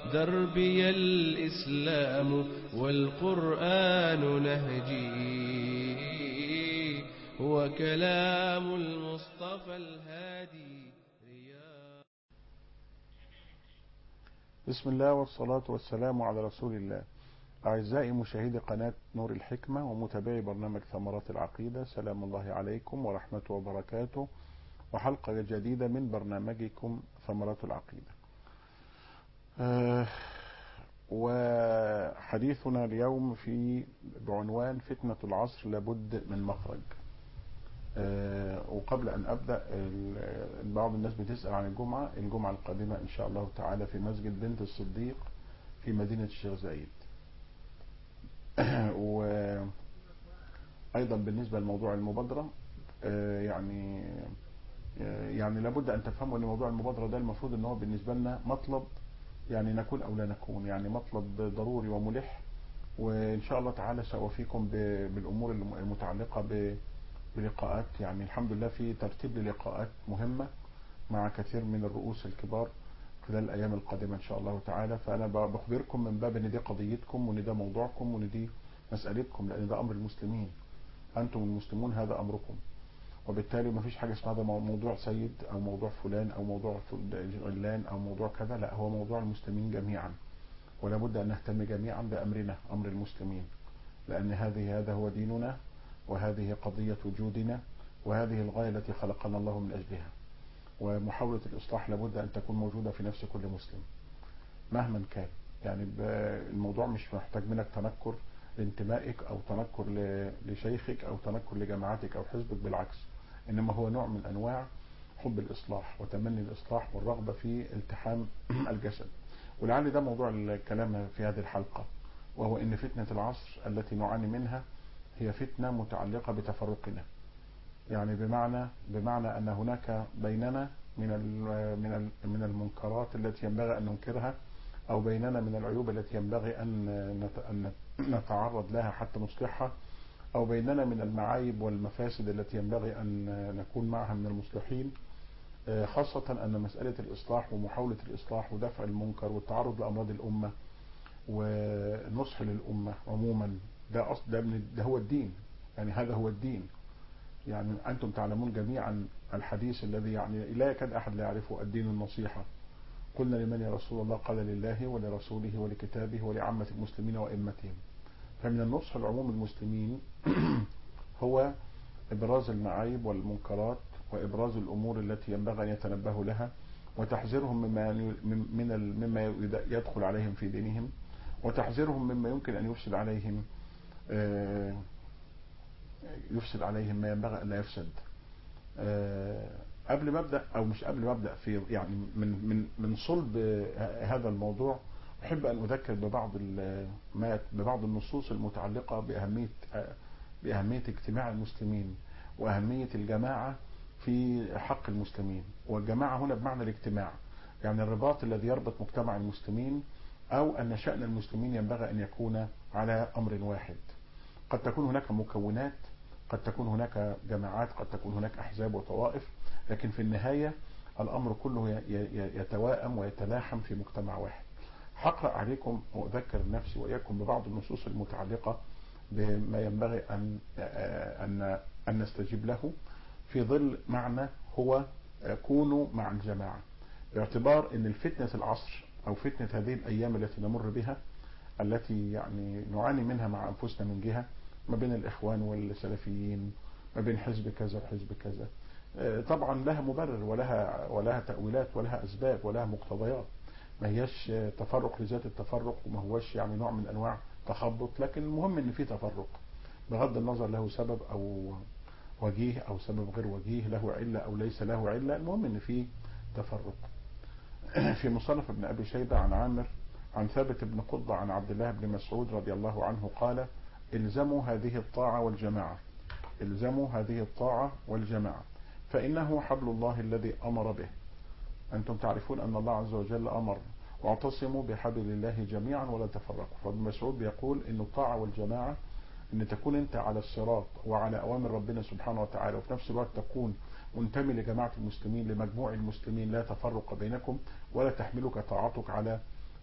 دربي الإسلام والقرآن نهجي، هو كلام المصطفى الهادي رياض. بسم الله والصلاة والسلام على رسول الله. أعزائي مشاهدي قناة نور الحكمة ومتابعي برنامج ثمرات العقيدة، سلام الله عليكم ورحمته وبركاته، وحلقة جديدة من برنامجكم ثمرات العقيدة. وحديثنا اليوم بعنوان فتنة العصر لابد من مخرج. وقبل أن أبدأ، بعض الناس بتسأل عن الجمعة القادمة إن شاء الله تعالى في مسجد بنت الصديق في مدينة الشيخ زايد. وأيضا بالنسبة لموضوع المبادرة، يعني لابد أن تفهموا أن موضوع المبادرة ده المفروض أنه بالنسبة لنا مطلب، يعني نكون أو لا نكون، يعني مطلب ضروري وملح. وإن شاء الله تعالى سأوفيكم بالأمور المتعلقة بلقاءات، يعني الحمد لله في ترتيب للقاءات مهمة مع كثير من الرؤوس الكبار خلال الأيام القادمة إن شاء الله تعالى. فأنا بخبركم من باب أن دي قضيتكم وأن ده موضوعكم وأن دي مسألتكم، لأن ده أمر المسلمين، أنتم المسلمون هذا أمركم. وبالتالي ما فيش حاجة اسمها ده موضوع سيد أو موضوع فلان أو موضوع علان أو موضوع كذا، لا، هو موضوع المسلمين جميعا، ولا بد أن نهتم جميعا بأمرنا، أمر المسلمين، لأن هذا هو ديننا، وهذه قضية وجودنا، وهذه الغاية التي خلقنا الله من أجلها. ومحاولة الإصلاح لابد أن تكون موجودة في نفس كل مسلم مهما كان. يعني الموضوع مش محتاج منك تنكر لانتمائك أو تنكر لشيخك أو تنكر لجماعتك أو حزبك، بالعكس، إنما هو نوع من أنواع حب الإصلاح وتمني الإصلاح والرغبة في التحام الجسد. ولعل ده موضوع الكلام في هذه الحلقة، وهو إن فتنة العصر التي نعاني منها هي فتنة متعلقة بتفرقنا. يعني بمعنى أن هناك بيننا من المنكرات التي ينبغي أن ننكرها، أو بيننا من العيوب التي ينبغي أن نتعرض لها حتى نصلحها، أو بيننا من المعايب والمفاسد التي ينبغي أن نكون معها من المصلحين. خاصة أن مسألة الإصلاح ومحاولة الإصلاح ودفع المنكر والتعرض لأمراض الأمة والنصح للأمة عموما، ده هو الدين. يعني هذا هو الدين. يعني أنتم تعلمون جميعا الحديث الذي يعني لا يكاد أحد لا يعرفه: الدين النصيحة. قلنا لمن يا رسول الله؟ قال لله ولرسوله ولكتابه ولعامة المسلمين وأئمتهم. فمن النصح العموم المسلمين هو إبراز المعايب والمنكرات، وإبراز الأمور التي ينبغي أن يتنبهوا لها، وتحذيرهم مما يدخل عليهم في دينهم، وتحذيرهم مما يمكن أن يفسد عليهم ما ينبغي أن لا يفسد. قبل ما ابدا، او مش قبل ما ابدا، في يعني من صلب هذا الموضوع، احب ان اذكر ببعض النصوص المتعلقه باهميه اجتماع المسلمين واهميه الجماعه في حق المسلمين. والجماعه هنا بمعنى الاجتماع، يعني الرباط الذي يربط مجتمع المسلمين، او ان شأن المسلمين ينبغي ان يكون على امر واحد. قد تكون هناك مكونات، قد تكون هناك جماعات، قد تكون هناك أحزاب وطوائف، لكن في النهاية الأمر كله يتواءم ويتلاحم في مجتمع واحد. هقرأ عليكم وأذكر نفسي وإياكم ببعض النصوص المتعلقة بما ينبغي أن نستجيب له في ظل معنى هو كونوا مع الجماعة، باعتبار أن الفتنة العصر أو فتنة هذه الأيام التي نمر بها، التي يعني نعاني منها مع أنفسنا من جهة، ما بين الإخوان والسلفيين، ما بين حزب كذا وحزب كذا، طبعا لها مبرر ولها تأويلات ولها أسباب ولها مقتضيات. ما هيش تفرق لذات التفرق، وما هوش يعني نوع من أنواع تخبط، لكن المهم إن في تفرق بغض النظر له سبب أو وجيه أو سبب غير وجيه، له علة أو ليس له علة، المهم إن في تفرق. في مصنف ابن أبي شيبة عن عامر عن ثابت بن قضة عن عبد الله بن مسعود رضي الله عنه قال: الزموا هذه الطاعة والجماعة، الزموا هذه الطاعة والجماعة، فإنه حبل الله الذي أمر به. أنتم تعرفون أن الله عز وجل أمر: واعتصموا بحبل الله جميعا ولا تفرقوا. فابن مسعود بيقول إن الطاعة والجماعة ان تكون انت على الصراط وعلى اوامر ربنا سبحانه وتعالى، وفي نفس الوقت تكون منتمي لجماعة المسلمين، لمجموع المسلمين، لا تفرق بينكم ولا تحملك طاعتك على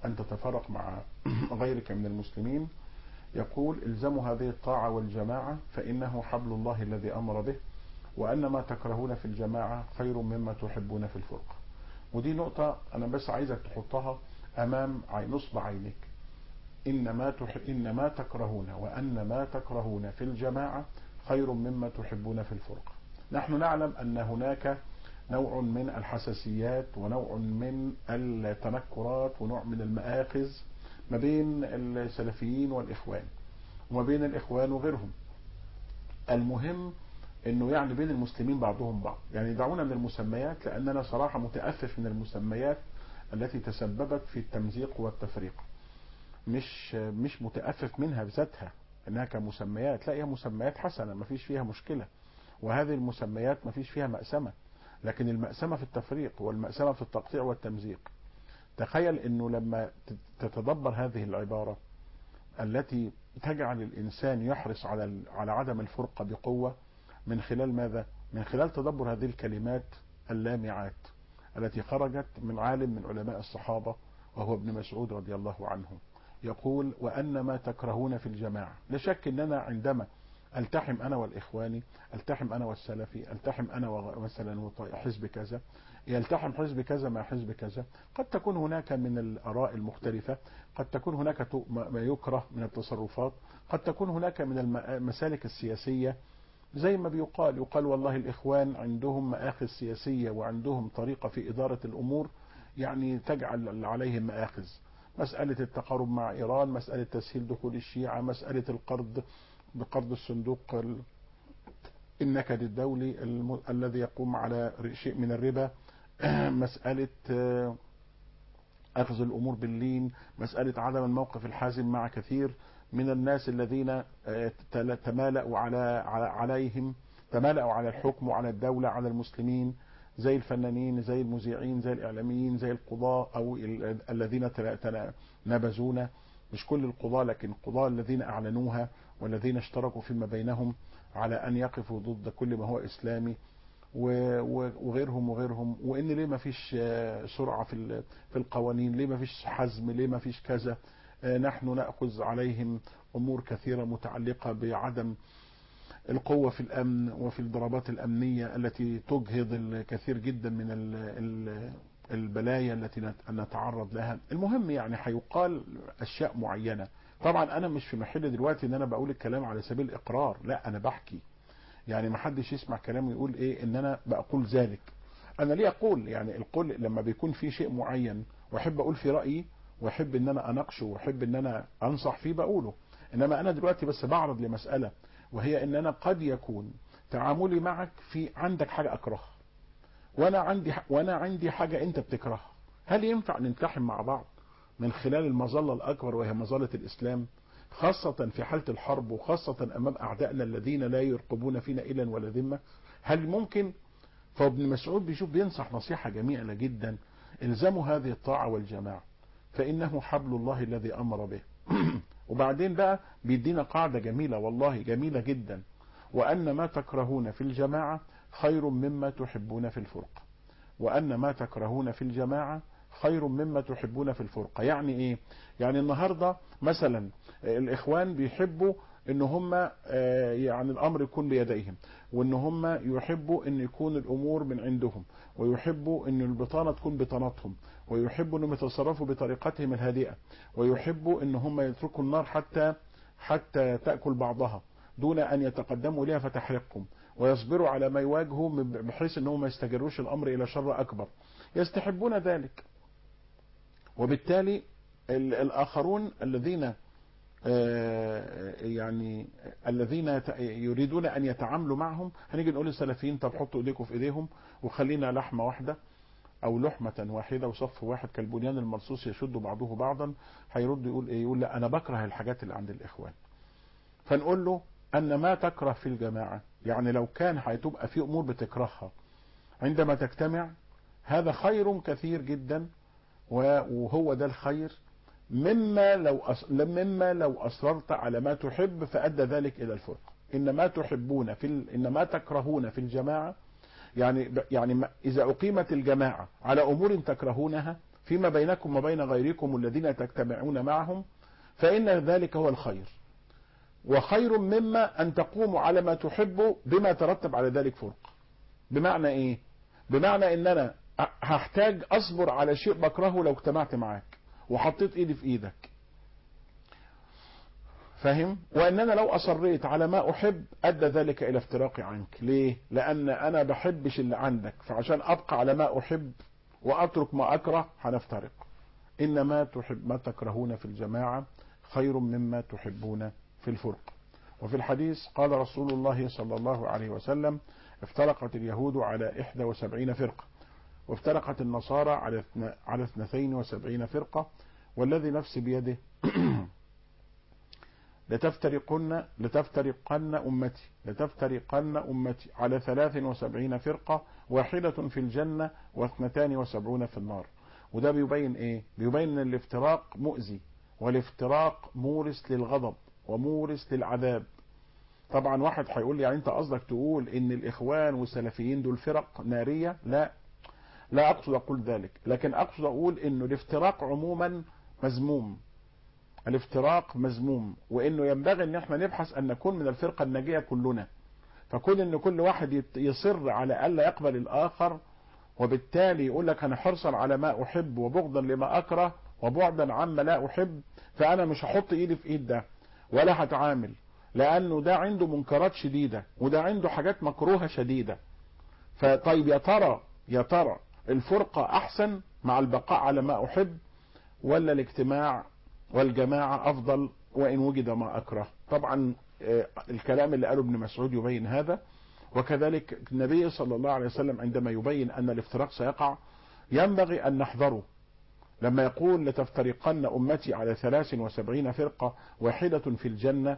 أن تتفرق مع غيرك من المسلمين، يقول الزموا هذه الطاعة والجماعة فإنه حبل الله الذي أمر به، وأن ما تكرهون في الجماعة خير مما تحبون في الفرقة. ودي نقطة أنا بس عايزك تحطها أمام نصب عينك. إن ما تكرهون وأن ما تكرهون في الجماعة خير مما تحبون في الفرقة. نحن نعلم أن هناك نوع من الحساسيات ونوع من التنكرات ونوع من المآخذ ما بين السلفيين والإخوان وما بين الإخوان وغيرهم. المهم انه يعني بين المسلمين بعضهم بعض. يعني دعونا من المسميات، لاننا صراحة متأسف من المسميات التي تسببت في التمزيق والتفريق. مش متأسف منها بذاتها انها كمسميات، لا، هي مسميات حسنة ما فيش فيها مشكلة، وهذه المسميات ما فيش فيها مأسمة، لكن المأسمة في التفريق والمأسمة في التقطيع والتمزيق. تخيل انه لما تتدبر هذه العبارة التي تجعل الانسان يحرص على عدم الفرقة بقوة، من خلال ماذا؟ من خلال تدبر هذه الكلمات اللامعات التي خرجت من عالم من علماء الصحابة وهو ابن مسعود رضي الله عنه، يقول وأن ما تكرهون في الجماعة. لا شك أننا عندما التحم أنا والإخواني، التحم أنا والسلفي، التحم أنا مثلا حزب كذا، يلتحم حزب كذا مع حزب كذا، قد تكون هناك من الآراء المختلفة، قد تكون هناك ما يكره من التصرفات، قد تكون هناك من المسالك السياسية، زي ما يقال والله الإخوان عندهم مآخذ سياسية وعندهم طريقة في إدارة الأمور يعني تجعل عليهم مآخذ. مسألة التقارب مع إيران، مسألة تسهيل دخول الشيعة، مسألة القرض بقرض الصندوق النكد الدولي الذي يقوم على شيء من الربا، مسألة أخذ الأمور باللين، مسألة عدم الموقف الحازم مع كثير من الناس الذين تمالأوا عليهم، تمالأوا على الحكم وعلى الدولة على المسلمين، زي الفنانين، زي المذيعين، زي الإعلاميين، زي القضاة أو الذين نبذونا، مش كل القضاة لكن القضاة الذين أعلنوها والذين اشتركوا فيما بينهم على أن يقفوا ضد كل ما هو إسلامي، وغيرهم. وإن ليه ما فيش سرعة في القوانين، ليه ما فيش حزم، ليه ما فيش كذا. نحن نأخذ عليهم أمور كثيرة متعلقة بعدم القوة في الأمن وفي الضربات الأمنية التي تجهض الكثير جدا من البلايا التي نتعرض لها. المهم يعني هيقال أشياء معينة. طبعا أنا مش في محل دلوقتي إن أنا بقول الكلام على سبيل الإقرار، لا، أنا بحكي، يعني ما حدش يسمع كلامي يقول إيه إن أنا بقول ذلك. أنا ليه أقول؟ يعني القول لما بيكون في شيء معين وأحب أقول في رأيي وأحب إن أنا أناقشه وأحب إن أنا أنصح فيه بقوله. إنما أنا دلوقتي بس بعرض لمسألة، وهي إن أنا قد يكون تعاملي معك في عندك حاجة أكرهها وأنا عندي حاجة أنت بتكرهها. هل ينفع نلتحم مع بعض من خلال المظلة الأكبر وهي مظلة الإسلام، خاصة في حالة الحرب وخاصة أمام أعدائنا الذين لا يرقبون فينا إلا ولا ذمة؟ هل ممكن؟ فابن مسعود بينصح نصيحة جميلة جدا: الزموا هذه الطاعة والجماعة فإنه حبل الله الذي أمر به. وبعدين بقى بيدينا قاعدة جميلة، والله جميلة جدا: وأن ما تكرهون في الجماعة خير مما تحبون في الفرقة. وأن ما تكرهون في الجماعة خير مما تحبون في الفرقة. يعني ايه؟ يعني النهاردة مثلا الإخوان بيحبوا ان هم يعني الامر يكون بيديهم، وان هم يحبوا ان يكون الامور من عندهم، ويحبوا ان البطانة تكون بطانتهم، ويحبوا انهم يتصرفوا بطريقتهم الهادئة، ويحبوا ان هم يتركوا النار حتى تأكل بعضها دون ان يتقدموا لها فتحرقهم، ويصبروا على ما يواجهوا بحيث انهم ما يستجروش الامر الى شر اكبر. يستحبون ذلك. وبالتالي الآخرون الذين يعني الذين يريدون أن يتعاملوا معهم، هنيجي نقول للسلفيين طب حطوا ايديكم في ايديهم وخلينا لحمة واحدة أو لحمة واحدة وصف واحد كالبنيان المرصوص يشد بعضه بعضا. هيرد يقول ايه؟ يقول لا، أنا بكره الحاجات اللي عند الإخوان. فنقول له أن ما تكره في الجماعة، يعني لو كان هتبقى في أمور بتكرهها عندما تجتمع، هذا خير كثير جدا، وهو ده الخير مما لو أصررت على ما تحب فأدى ذلك إلى الفرقة. إن ما تكرهون في الجماعة، يعني إذا أقيمت الجماعة على أمور تكرهونها فيما بينكم وبين غيركم الذين تجتمعون معهم فإن ذلك هو الخير، وخير مما أن تقوموا على ما تحبوا بما ترتب على ذلك فرق. بمعنى إيه؟ بمعنى إن أنا هحتاج أصبر على شيء بكرهه لو اجتمعت معاك وحطيت إيدي في إيدك، فاهم؟ وان انا لو اصريت على ما احب ادى ذلك الى افتراقي عنك. ليه؟ لان انا بحبش اللي عندك، فعشان ابقى على ما احب واترك ما اكره هنفترق. انما تحب ما تكرهون في الجماعة خير مما تحبون في الفرق. وفي الحديث قال رسول الله صلى الله عليه وسلم: افترقت اليهود على 71 فرقة، وافترقت النصارى على 72 فرقة، والذي نفسي بيده لتفترقن أمتي على 73 فرقة، واحدة في الجنة و72 في النار. وده بيبين ايه؟ بيبين ان الافتراق مؤذي، والافتراق مورث للغضب ومورث للعذاب. طبعا واحد هيقول لي يعني انت قصدك تقول ان الاخوان والسلفيين دول فرق نارية؟ لا اقصد اقول ذلك، لكن اقصد اقول انه الافتراق عموما مذموم. الافتراق مذموم، وانه ينبغي ان احنا نبحث ان نكون من الفرقة الناجية كلنا. فكون ان كل واحد يصر على الا يقبل الاخر، وبالتالي يقول لك انا حرصا على ما احب وبغضا لما اكره وبعدا عما لا احب، فانا مش هحط ايدي في ايد ده ولا هتعامل، لانه ده عنده منكرات شديدة وده عنده حاجات مكروهة شديدة. فطيب يا ترى الفرقة احسن مع البقاء على ما احب، ولا الاجتماع والجماعة افضل وان وجد ما اكره؟ طبعا الكلام اللي قاله ابن مسعود يبين هذا، وكذلك النبي صلى الله عليه وسلم عندما يبين ان الافتراق سيقع ينبغي ان نحذره لما يقول لتفترقن امتي على 73 فرقة، واحدة في الجنة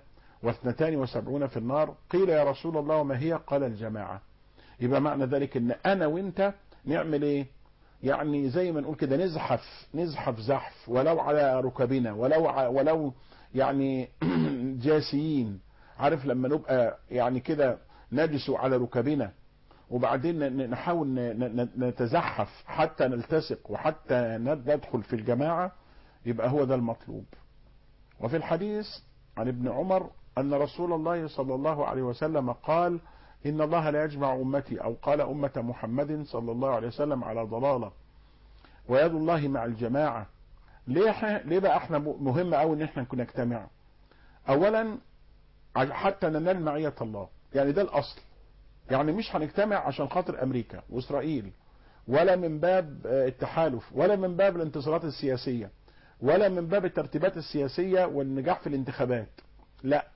و72 في النار. قيل يا رسول الله وما هي؟ قال الجماعة. يبقى معنى ذلك ان انا وانت نعمل ايه؟ يعني زي ما نقول كده نزحف زحف ولو على ركبنا، ولو يعني جاسيين. عارف لما نبقى يعني كده نجس على ركبنا وبعدين نحاول نتزحف حتى نلتصق وحتى ندخل في الجماعة، يبقى هو ده المطلوب. وفي الحديث عن ابن عمر أن رسول الله صلى الله عليه وسلم قال: إن الله لا يجمع أمتي، أو قال أمة محمد صلى الله عليه وسلم، على ضلالة، ويد الله مع الجماعة. ليه بقى احنا مهم قوي ان احنا نكون نجتمع؟ اولا حتى ننال معية الله، يعني ده الاصل. يعني مش هنجتمع عشان خاطر امريكا واسرائيل، ولا من باب التحالف، ولا من باب الانتصارات السياسية، ولا من باب الترتيبات السياسية والنجاح في الانتخابات. لا،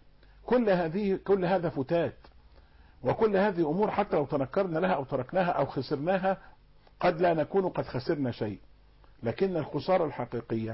كل هذا فتات، وكل هذه امور حتى لو تنكرنا لها او تركناها او خسرناها قد لا نكون قد خسرنا شيء. لكن الخسارة الحقيقية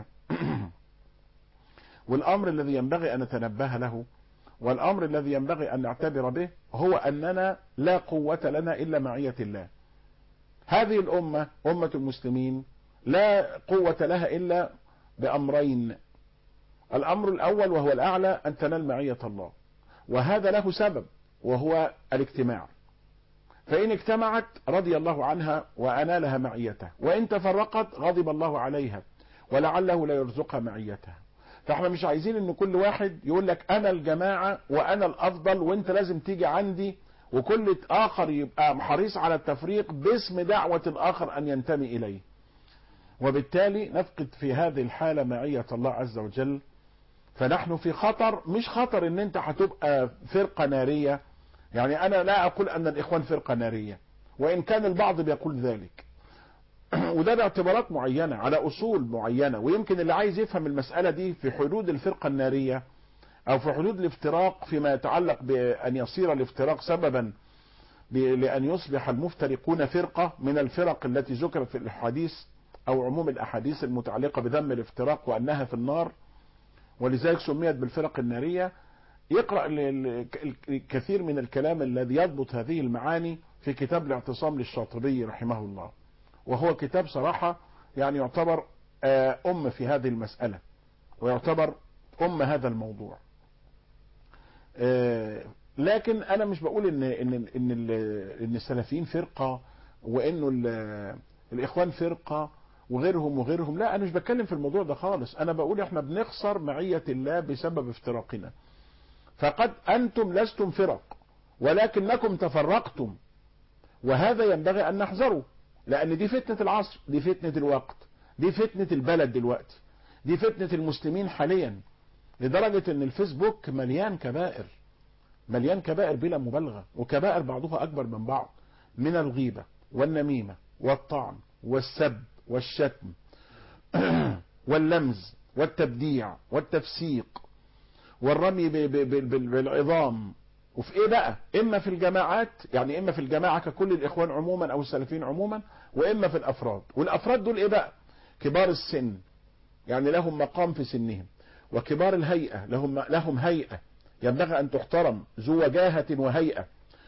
والامر الذي ينبغي ان نتنبه له، والامر الذي ينبغي ان نعتبر به، هو اننا لا قوة لنا الا معية الله. هذه الامة، امة المسلمين، لا قوة لها الا بامرين: الامر الاول وهو الاعلى ان تنال معية الله، وهذا له سبب وهو الاجتماع. فإن اجتمعت رضي الله عنها وأنالها معيته، وإن تفرقت غضب الله عليها ولعله لا يرزقها معيتها. فاحنا مش عايزين ان كل واحد يقول لك انا الجماعة وانا الافضل وانت لازم تيجي عندي، وكل اخر يبقى حريص على التفريق باسم دعوة الاخر ان ينتمي اليه، وبالتالي نفقد في هذه الحالة معية الله عز وجل. فنحن في خطر، مش خطر ان انت هتبقى فرقة نارية. يعني انا لا اقول ان الاخوان فرقة نارية، وان كان البعض بيقول ذلك وده باعتبارات معينة على اصول معينة. ويمكن اللي عايز يفهم المسألة دي في حدود الفرقة النارية او في حدود الافتراق، فيما يتعلق بان يصير الافتراق سببا لان يصبح المفترقون فرقة من الفرق التي ذكرت في الاحاديث او عموم الاحاديث المتعلقة بذم الافتراق وانها في النار، ولذلك سميت بالفرق النارية، يقرأ الكثير من الكلام الذي يضبط هذه المعاني في كتاب الاعتصام للشاطبي رحمه الله، وهو كتاب صراحة يعني يعتبر في هذه المسألة، ويعتبر هذا الموضوع. لكن انا مش بقول ان السلفيين فرقة، وانه الاخوان فرقة، وغيرهم. لا، انا مش بتكلم في الموضوع ده خالص، انا بقول احنا بنخسر معية الله بسبب افتراقنا. فقد انتم لستم فرق ولكنكم تفرقتم، وهذا ينبغي ان نحذره، لان دي فتنة العصر، دي فتنة الوقت، دي فتنة البلد دلوقتي، دي فتنة المسلمين حاليا، لدرجة ان الفيسبوك مليان كبائر، مليان كبائر بلا مبالغة، وكبائر بعضها اكبر من بعض، من الغيبة والنميمة والطعن والسب والشتم واللمز والتبديع والتفسيق والرمي بالعظام. وفي ايه بقى؟ اما في الجماعات، يعني اما في الجماعة ككل الاخوان عموما او السلفيين عموما، واما في الافراد. والافراد دول ايه بقى؟ كبار السن، يعني لهم مقام في سنهم، وكبار الهيئة لهم هيئة ينبغي ان تحترم، ذو وجاهة وهيئة،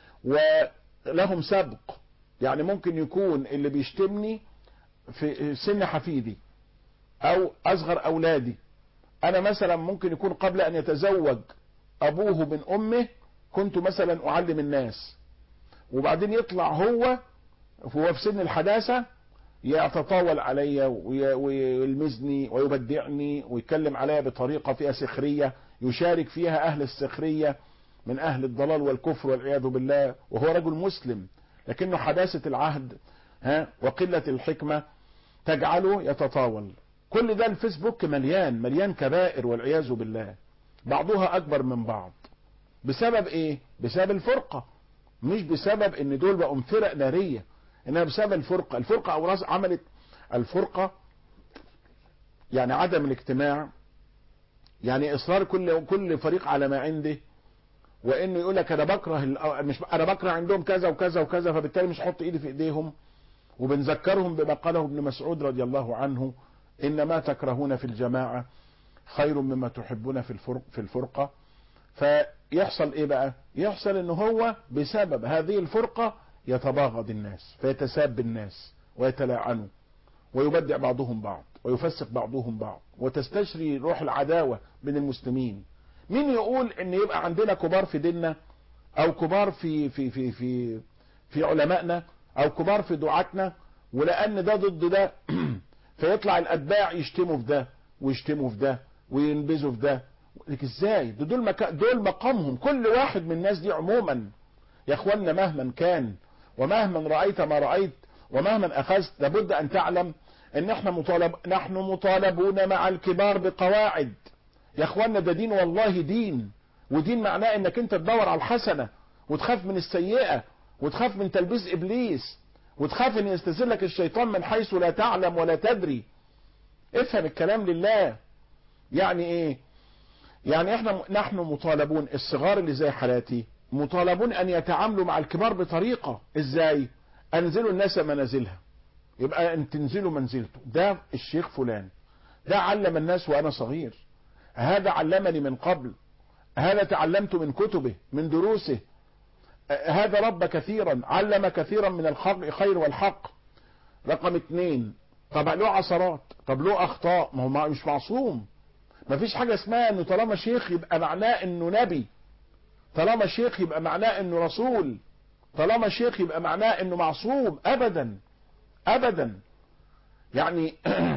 ولهم سبق. يعني ممكن يكون اللي بيشتمني في سن حفيدي او اصغر اولادي، انا مثلا ممكن يكون قبل ان يتزوج ابوه من امه كنت مثلا اعلم الناس، وبعدين يطلع هو في سن الحداثة يتطاول علي ويلمزني ويبدعني ويتكلم عليا بطريقة فيها سخرية، يشارك فيها اهل السخرية من اهل الضلال والكفر والعياذ بالله، وهو رجل مسلم، لكنه حداثة العهد وقلة الحكمة تجعله يتطاول. كل ده الفيسبوك مليان كبائر والعياذ بالله، بعضها اكبر من بعض. بسبب ايه؟ بسبب الفرقة، مش بسبب ان دول بقوا فرق نارية، انها بسبب الفرقة. الفرقة او عملت الفرقة، يعني عدم الاجتماع، يعني اصرار كل فريق على ما عنده، وانه يقول لك انا بكره مش انا بكره عندهم كذا وكذا وكذا، فبالتالي مش هحط ايدي في ايديهم. وبنذكرهم بما قاله ابن مسعود رضي الله عنه: انما تكرهون في الجماعة خير مما تحبون في الفرقة. فيحصل ايه بقى؟ يحصل ان هو بسبب هذه الفرقة يتباغض الناس، فيتساب الناس ويتلاعنوا ويبدع بعضهم بعض ويفسق بعضهم بعض، وتستشري روح العداوة بين المسلمين. مين يقول ان يبقى عندنا كبار في ديننا، او كبار في علمائنا، او كبار في دعاتنا، ولان ده ضد ده فيطلع الاتباع يشتموا في ده ويشتموا في ده وينبذوا في ده؟ لك ازاي؟ دول مقامهم. كل واحد من الناس دي عموما يا اخوانا، مهما كان ومهما رأيت ما رأيت ومهما اخذت، لابد ان تعلم ان نحن مطالبون مع الكبار بقواعد. يا اخوانا ده دين، والله دين، ودين معناه انك انت تدور على الحسنة وتخاف من السيئة وتخاف من تلبيس ابليس وتخاف ان يستزلك الشيطان من حيث لا تعلم ولا تدري. افهم الكلام لله. يعني ايه؟ يعني نحن مطالبون، الصغار اللي زي حالاتي مطالبون ان يتعاملوا مع الكبار بطريقة. ازاي؟ انزلوا الناس منازلها، يبقى ان تنزلوا منزلته. ده الشيخ فلان، ده علم الناس وانا صغير، هذا علمني من قبل، هذا تعلمت من كتبه من دروسه، هذا رب كثيرا، علم كثيرا من الخير والحق. رقم 2، طبعا له عثرات، طب له اخطاء، ما هو مش معصوم. ما فيش حاجة اسمها انه طالما شيخ يبقى معناه انه نبي، طالما شيخ يبقى معناه انه رسول، طالما شيخ يبقى معناه انه معصوم. ابدا ابدا. يعني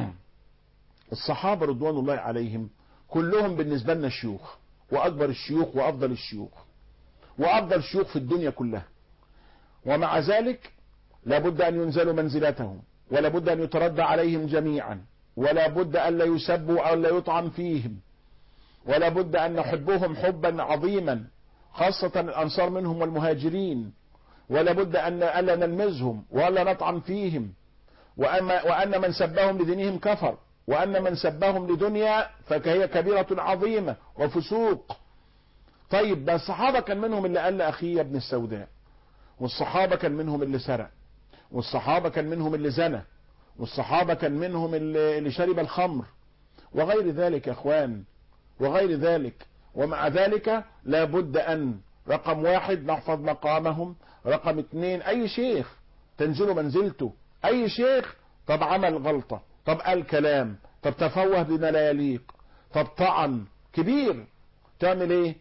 الصحابة رضوان الله عليهم كلهم بالنسبة لنا شيوخ، واكبر الشيوخ وافضل الشيوخ وافضل شيوخ في الدنيا كلها، ومع ذلك لابد ان ينزلوا منزلتهم، ولا بد ان يتردى عليهم جميعا، ولا بد ان لا يسبوا او لا يطعن فيهم، ولا بد ان نحبهم حبا عظيما، خاصة الانصار منهم والمهاجرين، ولا بد ان لا نلمزهم ولا نطعن فيهم، وان من سبهم لدينهم كفر، وان من سبهم لدنيا فهي كبيرة عظيمة وفسوق. طيب ده الصحابة كان منهم اللي قال لأخيه يا ابن السوداء، والصحابة كان منهم اللي سرق، والصحابة كان منهم اللي زنى، والصحابة كان منهم اللي شرب الخمر، وغير ذلك يا اخوان، وغير ذلك. ومع ذلك لابد ان رقم 1 نحفظ مقامهم، رقم 2 اي شيخ تنزل منزلته، اي شيخ طب عمل غلطة، طب قال كلام، طب تفوه بما لا يليق، طب طعن كبير، تعمل ايه؟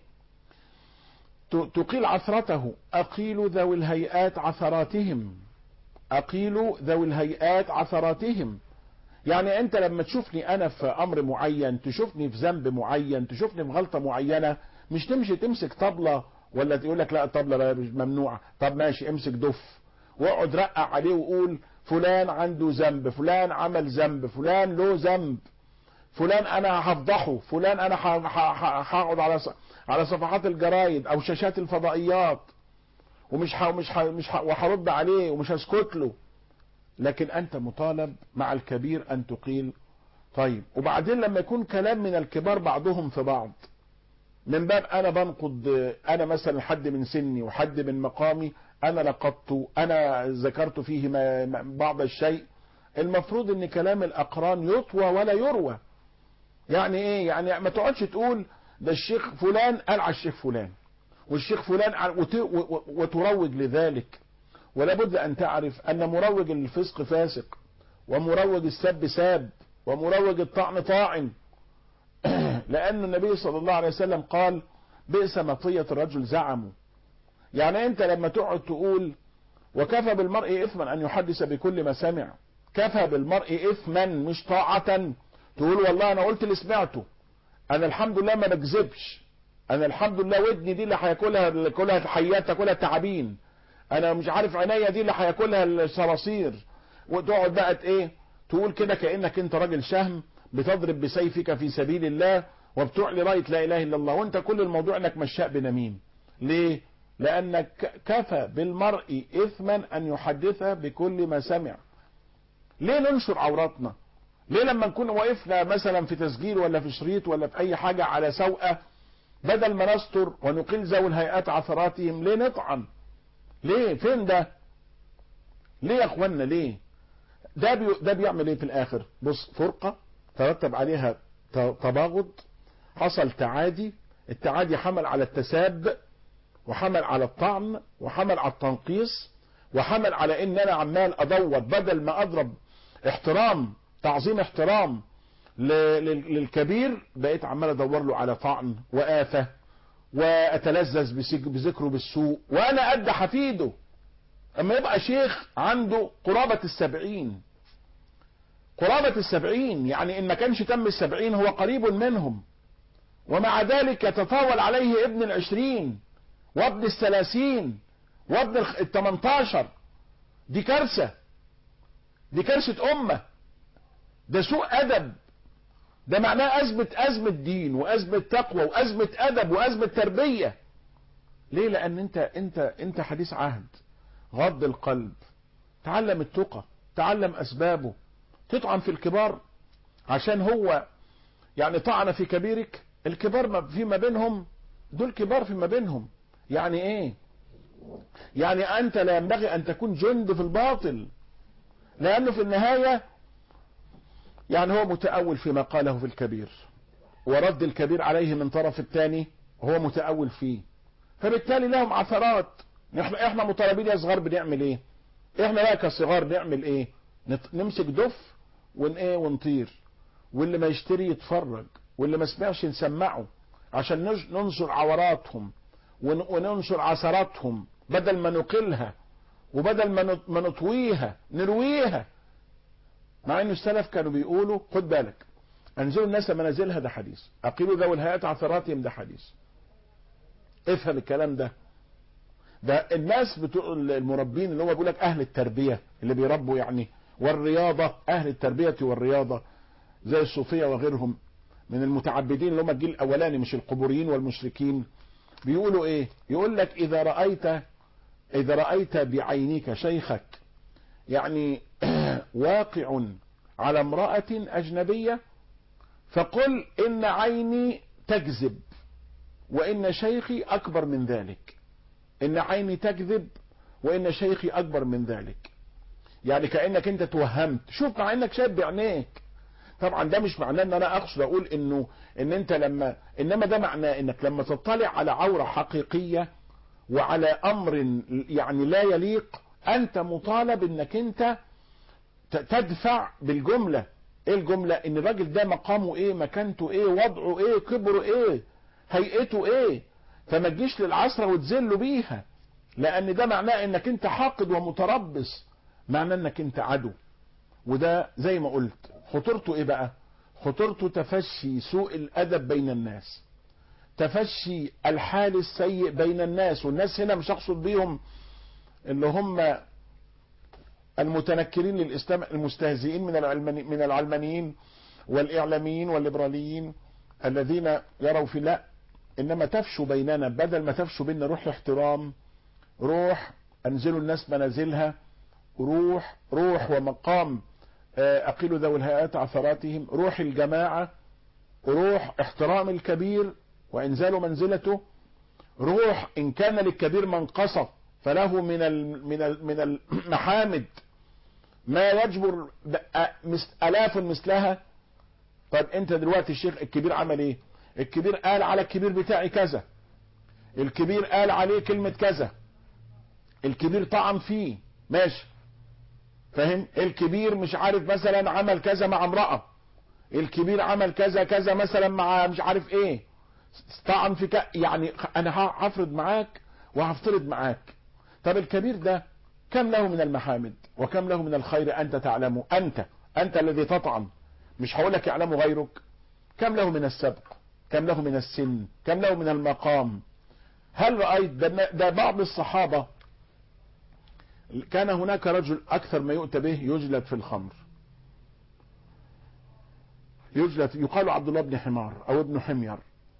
تقيل عثرته. اقيل ذوي الهيئات عثراتهم، اقيل ذوي الهيئات عثراتهم. يعني انت لما تشوفني انا في امر معين، تشوفني في ذنب معين، تشوفني في غلطة معينة، مش تمشي تمسك طبلة ولا تقول لك لا الطبلة ممنوعة. طب ماشي، امسك دف واقعد رقع عليه وقول فلان عنده ذنب، فلان عمل ذنب، فلان له ذنب، فلان انا هفضحه، فلان انا هقعد على صفحات الجرايد او شاشات الفضائيات وهرد عليه ومش هسكت له. لكن انت مطالب مع الكبير ان تقيل. طيب وبعدين لما يكون كلام من الكبار بعضهم في بعض، من باب انا بنقد، انا مثلا حد من سني وحد من مقامي انا لقطت، انا ذكرت فيه بعض الشيء، المفروض ان كلام الاقران يطوى ولا يروى. يعني ايه؟ يعني ما تقعدش تقول ده الشيخ فلان قال على الشيخ فلان والشيخ فلان وتروج لذلك. ولا بد ان تعرف ان مروج الفسق فاسق، ومروج السب ساب، ومروج الطعن طاعن. لان النبي صلى الله عليه وسلم قال بئس مطية الرجل زعموا. يعني انت لما تقعد تقول وكفى بالمرء اثما ان يحدث بكل ما سمع، كفى بالمرء اثما مش طاعة، تقول والله انا قلت اللي سمعته، انا الحمد لله ما بكذبش، انا الحمد لله ودني دي اللي هياكلها الحيات، تاكلها التعابين، انا مش عارف عينيا دي اللي هياكلها الصراصير. وتقعد بقى ايه تقول كده كأنك انت راجل شهم بتضرب بسيفك في سبيل الله وبتعلي راية لا اله الا الله، وانت كل الموضوع انك مشاء بنميم. ليه؟ لانك كفى بالمرء اثما ان يحدث بكل ما سمع. ليه ننشر عوراتنا؟ ليه لما نكون وقفنا مثلا في تسجيل ولا في شريط ولا في اي حاجة على سوءة، بدل ما نستر ونقيل ذوي الهيئات عثراتهم، ليه نطعن؟ ليه؟ فين ده؟ ليه يا اخوانا؟ ليه؟ ده بيعمل ايه في الاخر؟ بص، فرقة ترتب عليها تباغض، حصل تعادي، التعادي حمل على التساب، وحمل على الطعن، وحمل على التنقيص، وحمل على ان انا عمال ادور بدل ما اضرب احترام، تعظيم احترام للكبير، بقيت عمال ادور له على طعن وآفة واتلذذ بذكره بالسوء، وانا قد حفيده. اما يبقى شيخ عنده قرابة 70، قرابة 70، يعني ان ما كانش تم 70 هو قريب منهم، ومع ذلك يتطاول عليه ابن 20 وابن 30 وابن 18. دي كارثة، دي كارثة امة، ده سوء ادب، ده معناه أزمة دين وأزمة تقوى وأزمة أدب وأزمة تربية. ليه؟ لأن أنت حديث عهد، غض القلب، تعلم التقى، تعلم أسبابه. تطعن في الكبار عشان هو يعني طعن في كبيرك، الكبار فيما بينهم دول كبار فيما بينهم. يعني إيه؟ يعني أنت لا ينبغي أن تكون جند في الباطل، لأنه في النهاية يعني هو متأول فيما قاله في الكبير، ورد الكبير عليه من طرف الثاني هو متأول فيه، فبالتالي لهم عثرات. احنا مطالبين يا صغار بنعمل ايه؟ احنا بقى كصغار نعمل ايه؟ نمسك دف ونطير، واللي ما يشتري يتفرج، واللي ما سمعش نسمعه، عشان ننشر عوراتهم وننشر عثراتهم، بدل ما نقلها وبدل ما نطويها نرويها. مع ان السلف كانوا بيقولوا خد بالك، انزلوا الناس منازلها ده حديث، اقيلوا ذوي الهيئات عثراتهم ده حديث. افهم الكلام ده. ده الناس بتوع المربين اللي هو بيقول لك اهل التربية اللي بيربوا يعني، والرياضة، اهل التربية والرياضة زي الصوفية وغيرهم من المتعبدين اللي هم الجيل الاولاني مش القبوريين والمشركين، بيقولوا ايه؟ يقول لك اذا رأيت بعينيك شيخك يعني واقع على امرأة اجنبية فقل ان عيني تكذب وان شيخي اكبر من ذلك، ان عيني تكذب وان شيخي اكبر من ذلك. يعني كأنك انت توهمت، شوف مع انك شايف بعينيك. طبعا ده مش معناه ان انا اقصد اقول ان انت انما ده معناه انك لما تطلع على عورة حقيقية وعلى امر يعني لا يليق، انت مطالب انك انت تدفع بالجملة. ايه الجملة؟ ان الراجل ده مقامه ايه، مكانته ايه، وضعه ايه، كبره ايه، هيئته ايه، فما تجيش للعصرة وتذله بيها، لان ده معناه انك انت حاقد ومتربص، معناه انك انت عدو. وده زي ما قلت خطورته ايه بقى؟ خطورته تفشي سوء الادب بين الناس، تفشي الحال السيء بين الناس. والناس هنا مش اقصد بيهم اللي هم المتنكرين للاسلام المستهزئين من العلمانيين والاعلاميين والليبراليين الذين يروا في، لا، انما تفشوا بيننا. بدل ما تفشوا بيننا روح الاحترام، روح انزلوا الناس منازلها، روح ومقام اقيلوا ذوي الهيئات عثراتهم، روح الجماعة، روح احترام الكبير وانزال منزلته، روح ان كان للكبير منقصة فله من المحامد ما يجبر الاف مثلها. طيب انت دلوقتي الشيخ الكبير عمل ايه؟ الكبير قال على الكبير بتاعي كذا، الكبير قال عليه كلمة كذا، الكبير طعن فيه، ماشي، فاهم؟ الكبير مش عارف مثلا عمل كذا مع امرأة، الكبير عمل كذا كذا مثلا مع مش عارف ايه، طعن في يعني انا هفرض معاك وهفترض معاك. طب الكبير ده كم له من المحامد وكم له من الخير انت تعلمه، انت الذي تطعن، مش هقولك يعلمه غيرك. كم له من السبق، كم له من السن، كم له من المقام. هل رأيت ده بعض الصحابة كان هناك رجل اكثر ما يؤتى به يجلد في الخمر، يجلد، يقال عبد الله بن حمار او ابن حمير.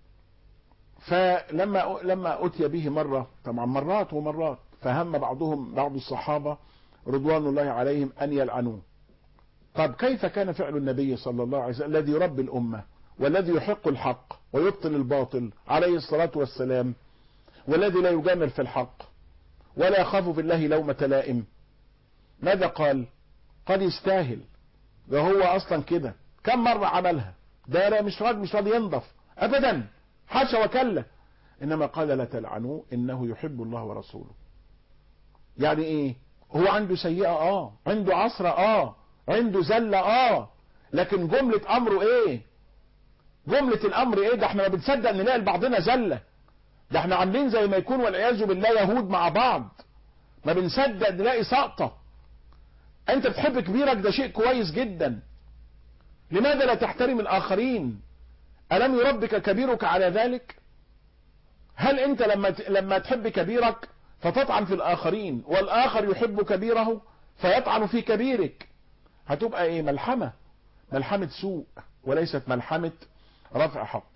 فلما اتي به مرة، طبعا مرات ومرات، فهم بعض الصحابة رضوان الله عليهم ان يلعنوه. طب كيف كان فعل النبي صلى الله عليه وسلم الذي يربي الامة والذي يحق الحق ويبطل الباطل عليه الصلاة والسلام، والذي لا يجامل في الحق ولا يخاف في الله لومة لائم؟ ماذا قال؟ قد يستاهل، ده هو اصلا كده، كم مرة عملها، ده مش راضي ينضف ابدا، حاشا وكلا. انما قال لا تلعنوه انه يحب الله ورسوله. يعني ايه؟ هو عنده سيئة، عنده عصرة، عنده زلة، لكن جملة امره ايه؟ جملة الامر ايه؟ ده احنا ما بنصدق نلاقي لبعضنا زلة، ده احنا عاملين زي ما يكون والعياذ بالله يهود مع بعض، ما بنصدق نلاقي سقطة. انت بتحب كبيرك، ده شيء كويس جدا، لماذا لا تحترم الاخرين؟ الم يربك كبيرك على ذلك؟ هل انت لما تحب كبيرك فتطعن في الاخرين والاخر يحب كبيره فيطعن في كبيرك، هتبقى ايه؟ ملحمة سوء وليست ملحمة رفع حق.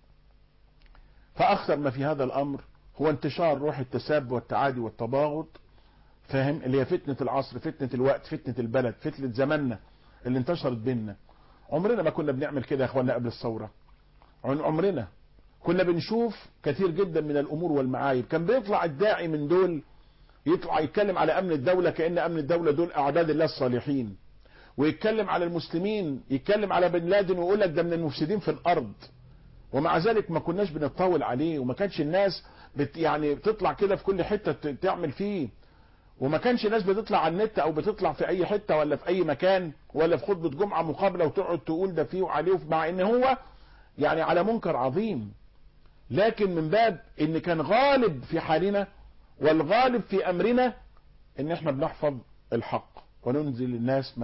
فاخطر ما في هذا الامر هو انتشار روح التساب والتعادي والتباغض، فاهم؟ اللي هي فتنة العصر، فتنة الوقت، فتنة البلد، فتنة زماننا اللي انتشرت بيننا. عمرنا ما كنا بنعمل كده يا اخوانا قبل الثورة، عمرنا. كنا بنشوف كثير جدا من الامور والمعايب، كان بيطلع الداعي من دول يطلع يتكلم على امن الدولة كأن امن الدولة دول اعداد الله الصالحين، ويتكلم على المسلمين، يتكلم على بن لادن ويقول لك ده من المفسدين في الارض. ومع ذلك ما كناش بنتطاول عليه، وما كانش الناس يعني بتطلع كده في كل حتة تعمل فيه، وما كانش الناس بتطلع على النت او بتطلع في اي حتة ولا في اي مكان ولا في خطبة جمعة مقابلة وتقعد تقول ده فيه وعليه، مع ان هو يعني على منكر عظيم. لكن من باب ان كان غالب في حالنا والغالب في امرنا ان احنا بنحفظ الحق وننزل الناس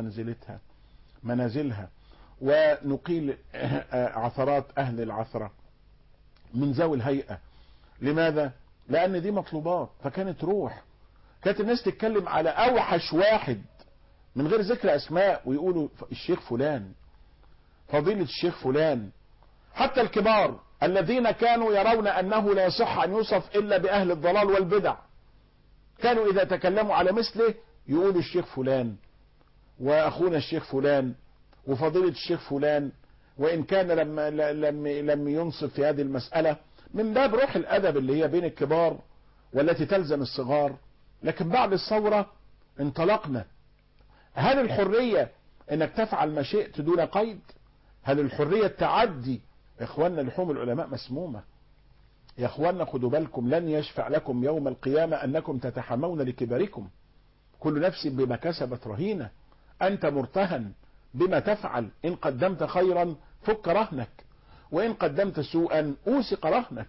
منازلها ونقيل عثرات اهل العثرة من ذوي الهيئة. لماذا؟ لان دي مطلوبات. فكانت روح، كانت الناس تتكلم على اوحش واحد من غير ذكر اسماء ويقولوا الشيخ فلان، فضيلة الشيخ فلان. حتى الكبار الذين كانوا يرون انه لا يصح ان يوصف الا باهل الضلال والبدع، كانوا اذا تكلموا على مثله يقولوا الشيخ فلان واخونا الشيخ فلان وفضيلة الشيخ فلان، وان كان لم ينصف في هذه المسألة من باب روح الادب اللي هي بين الكبار والتي تلزم الصغار. لكن بعد الثورة انطلقنا. هل الحرية انك تفعل ما شئت دون قيد؟ هل الحرية التعدي؟ يا اخوانا لحوم العلماء مسمومة، يا اخوانا خدوا بالكم، لن يشفع لكم يوم القيامة انكم تتحمون لكبركم، كل نفس بما كسبت رهينة، انت مرتهن بما تفعل، ان قدمت خيرا فك رهنك وان قدمت سوءا اوثق رهنك.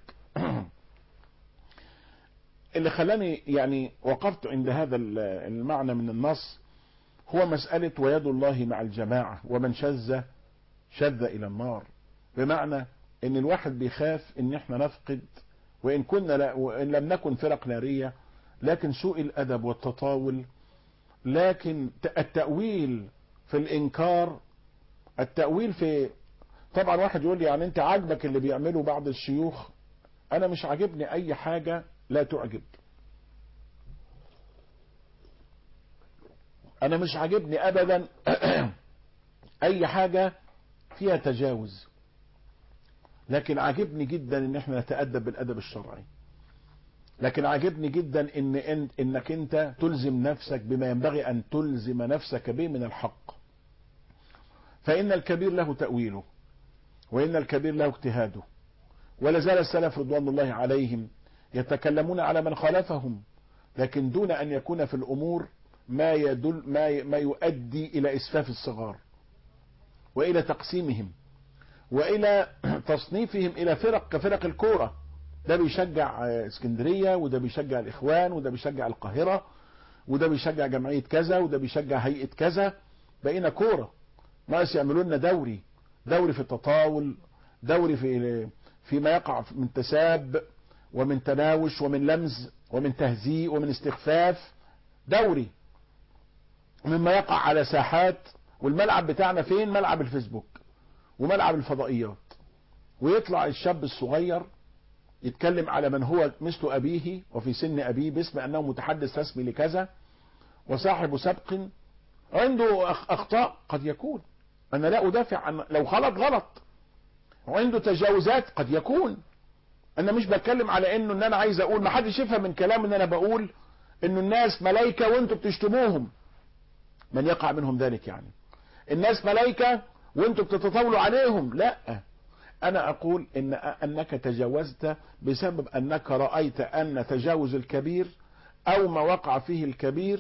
اللي خلاني يعني وقفت عند هذا المعنى من النص هو مسألة ويد الله مع الجماعة، ومن شذ شذ إلى النار. بمعنى ان الواحد بيخاف ان احنا نفقد، وان كنا وان لم نكن فرق نارية، لكن سوء الادب والتطاول، لكن التأويل في الانكار، التأويل في، طبعا واحد يقول لي يعني انت عاجبك اللي بيعمله بعض الشيوخ. انا مش عاجبني اي حاجة لا تعجب، انا مش عاجبني ابدا اي حاجة فيها تجاوز، لكن عاجبني جدا ان احنا نتأدب بالادب الشرعي. لكن عاجبني جدا انك انت تلزم نفسك بما ينبغي ان تلزم نفسك به من الحق. فان الكبير له تأويله، وان الكبير له اجتهاده، ولا زال السلف رضوان الله عليهم يتكلمون على من خالفهم، لكن دون ان يكون في الامور ما يدل ما يؤدي الى اسفاف الصغار، والى تقسيمهم، والى تصنيفهم الى فرق كفرق الكورة. ده بيشجع اسكندرية، وده بيشجع الاخوان، وده بيشجع القاهرة، وده بيشجع جمعية كذا، وده بيشجع هيئة كذا. بقينا كورة، ناقص يعملوا لنا دوري في التطاول، دوري فيما يقع من تساب ومن تناوش ومن لمز ومن تهزيء ومن استخفاف، دوري مما يقع على ساحات. والملعب بتاعنا فين؟ ملعب الفيسبوك وملعب الفضائيات. ويطلع الشاب الصغير يتكلم على من هو مثل أبيه وفي سن أبيه باسم أنه متحدث رسمي لكذا، وصاحب سبق، عنده أخطاء قد يكون، أنا لا أدافع عن لو غلط، وعنده تجاوزات قد يكون. أنا مش بتكلم على إن أنا عايز أقول، ما حدش يفهم من كلام إن أنا بقول إنه الناس ملايكة وأنتوا بتشتموهم، من يقع منهم ذلك يعني الناس ملايكة وأنتوا بتتطاولوا عليهم. لا، أنا أقول أنك تجاوزت بسبب أنك رأيت أن تجاوز الكبير أو ما وقع فيه الكبير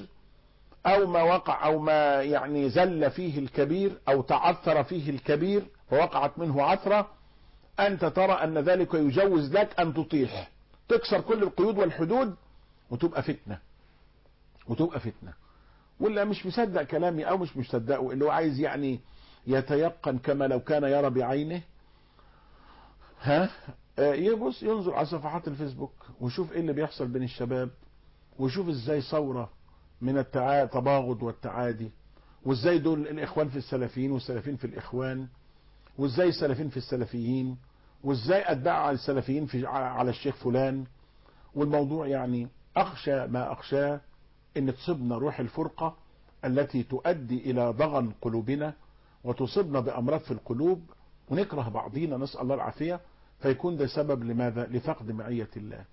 أو ما يعني زل فيه الكبير أو تعثر فيه الكبير فوقعت منه عثرة، أنت ترى أن ذلك يجوز لك أن تطيح، تكسر كل القيود والحدود وتبقى فتنة. ولا مش مصدق كلامي أو مش مصدقه، اللي هو عايز يعني يتيقن كما لو كان يرى بعينه، يبص ينظر على صفحات الفيسبوك ويشوف ايه اللي بيحصل بين الشباب، ويشوف ازاي ثورة من التباغض والتعادي، وازاي دول الاخوان في السلفيين والسلفيين في الاخوان، وازاي السلفيين في السلفيين، وازاي اتباع السلفيين على الشيخ فلان. والموضوع يعني اخشى ما اخشاه ان تصبنا روح الفرقة التي تؤدي الى ضغن قلوبنا وتصبنا بامراض في القلوب ونكره بعضينا، نسأل الله العافية، فيكون ده سبب لماذا؟ لفقد معية الله.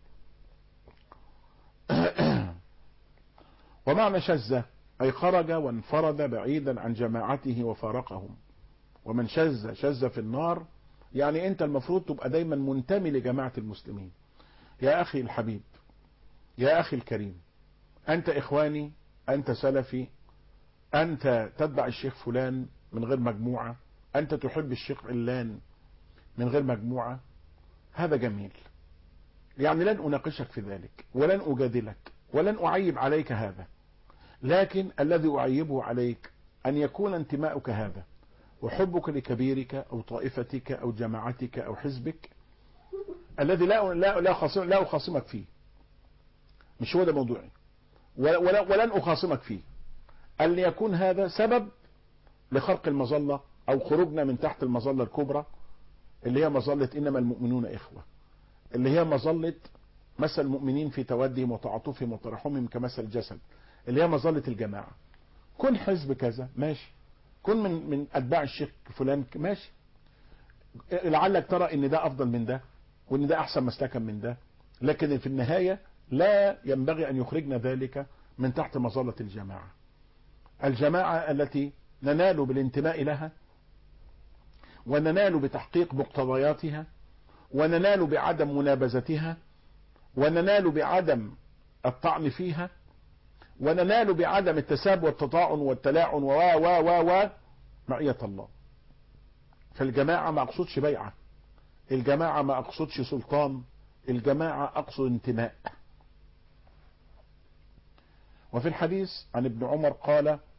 ومعنى شذ أي خرج وانفرد بعيدا عن جماعته وفارقهم. ومن شذ في النار، يعني أنت المفروض تبقى دايما منتمي لجماعة المسلمين. يا أخي الحبيب، يا أخي الكريم، أنت إخواني، أنت سلفي، أنت تتبع الشيخ فلان من غير مجموعة، أنت تحب الشيخ علان من غير مجموعة، هذا جميل، يعني لن أناقشك في ذلك ولن أجادلك ولن أعيب عليك هذا، لكن الذي أعيبه عليك أن يكون انتماؤك هذا وحبك لكبيرك أو طائفتك أو جماعتك أو حزبك الذي لا أخاصمك فيه، مش هو ده موضوعي، ولن أخاصمك فيه، أن يكون هذا سبب لخرق المظلة أو خروجنا من تحت المظلة الكبرى اللي هي مظلة إنما المؤمنون إخوة، اللي هي مظلة مثل المؤمنين في تودهم وتعاطفهم وترحمهم كمثل الجسد، اللي هي مظلة الجماعة. كن حزب كذا ماشي، كن من أتباع الشيخ فلان ماشي، لعلك ترى إن ده أفضل من ده وإن ده أحسن مسلكا من ده، لكن في النهاية لا ينبغي أن يخرجنا ذلك من تحت مظلة الجماعة. الجماعة التي ننال بالانتماء لها وننال بتحقيق مقتضياتها وننال بعدم منابذتها وننال بعدم الطعن فيها وننال بعدم التساب والتطاعن والتلاعن و معية الله. فالجماعة ما أقصدش بيعة، الجماعة ما أقصدش سلطان، الجماعة أقصد انتماء. وفي الحديث عن ابن عمر قال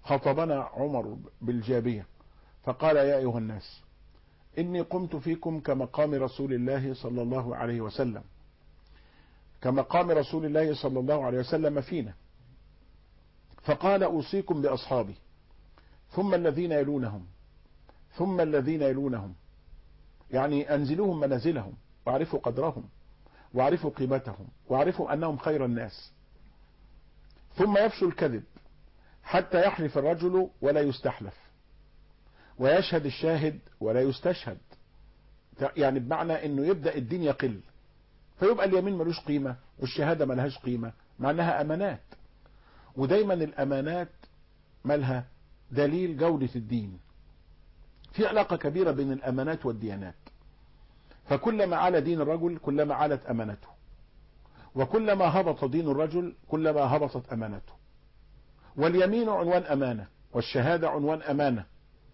خطبنا عمر بالجابية فقال يا أيها الناس إني قمت فيكم كمقام رسول الله صلى الله عليه وسلم، كمقام رسول الله صلى الله عليه وسلم فينا، فقال أوصيكم بأصحابي ثم الذين يلونهم ثم الذين يلونهم، يعني أنزلوهم منازلهم واعرفوا قدرهم واعرفوا قيمتهم واعرفوا أنهم خير الناس. ثم يفشو الكذب حتى يحلف الرجل ولا يستحلف، ويشهد الشاهد ولا يستشهد، يعني بمعنى انه يبدأ الدين يقل، فيبقى اليمين ملوش قيمة والشهادة ملهاش قيمة، مع انها امانات. ودايما الامانات مالها دليل جودة الدين، في علاقة كبيرة بين الامانات والديانات. فكلما علا دين الرجل كلما علت امانته، وكلما هبط دين الرجل كلما هبطت امانته. واليمين عنوان امانة، والشهادة عنوان امانة.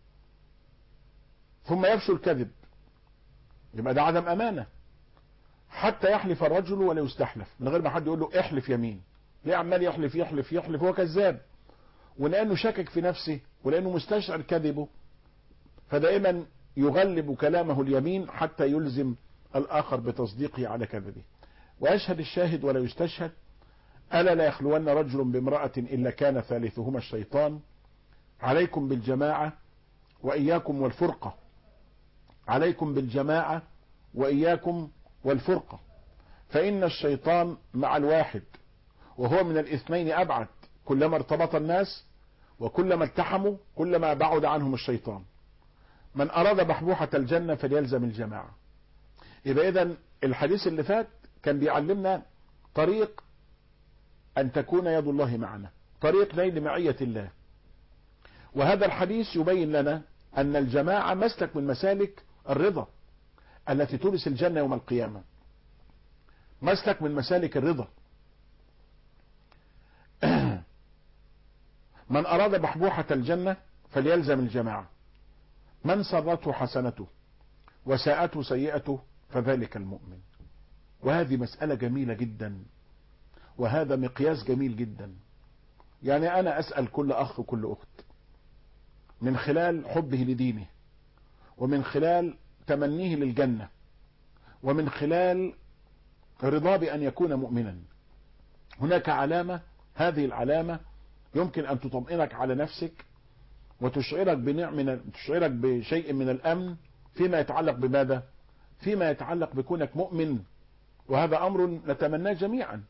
ثم يفشو الكذب، يبقى ده عدم امانة، حتى يحلف الرجل ولا يستحلف، من غير ما حد يقول له احلف يمين. ليه عمال يحلف يحلف يحلف؟ هو كذاب، ولانه شاكك في نفسه ولانه مستشعر كذبه، فدائما يغلب كلامه اليمين حتى يلزم الاخر بتصديقه على كذبه. ويشهد الشاهد ولا يستشهد، الا لا يخلون رجل بامرأة الا كان ثالثهما الشيطان. عليكم بالجماعة واياكم والفرقة، عليكم بالجماعة واياكم والفرقة، فان الشيطان مع الواحد وهو من الاثنين ابعد، كلما ارتبط الناس وكلما التحموا كلما بعد عنهم الشيطان. من اراد بحبوحة الجنة فليلزم الجماعة. يبقى اذن الحديث اللي فات كان بيعلمنا طريق ان تكون يد الله معنا، طريق نيل معية الله. وهذا الحديث يبين لنا ان الجماعة مسلك من مسالك الرضا التي تورث الجنة يوم القيامة، مسلك من مسالك الرضا. من أراد بحبوحة الجنة فليلزم الجماعة، من سرته حسنته وساءته سيئته فذلك المؤمن. وهذه مسألة جميلة جدا، وهذا مقياس جميل جدا. يعني أنا أسأل كل أخ وكل أخت من خلال حبه لدينه، ومن خلال تمنيه للجنة، ومن خلال رضا بأن يكون مؤمنا، هناك علامة، هذه العلامة يمكن أن تطمئنك على نفسك وتشعرك تشعرك بشيء من الأمن فيما يتعلق بماذا؟ فيما يتعلق بكونك مؤمن، وهذا أمر نتمناه جميعا.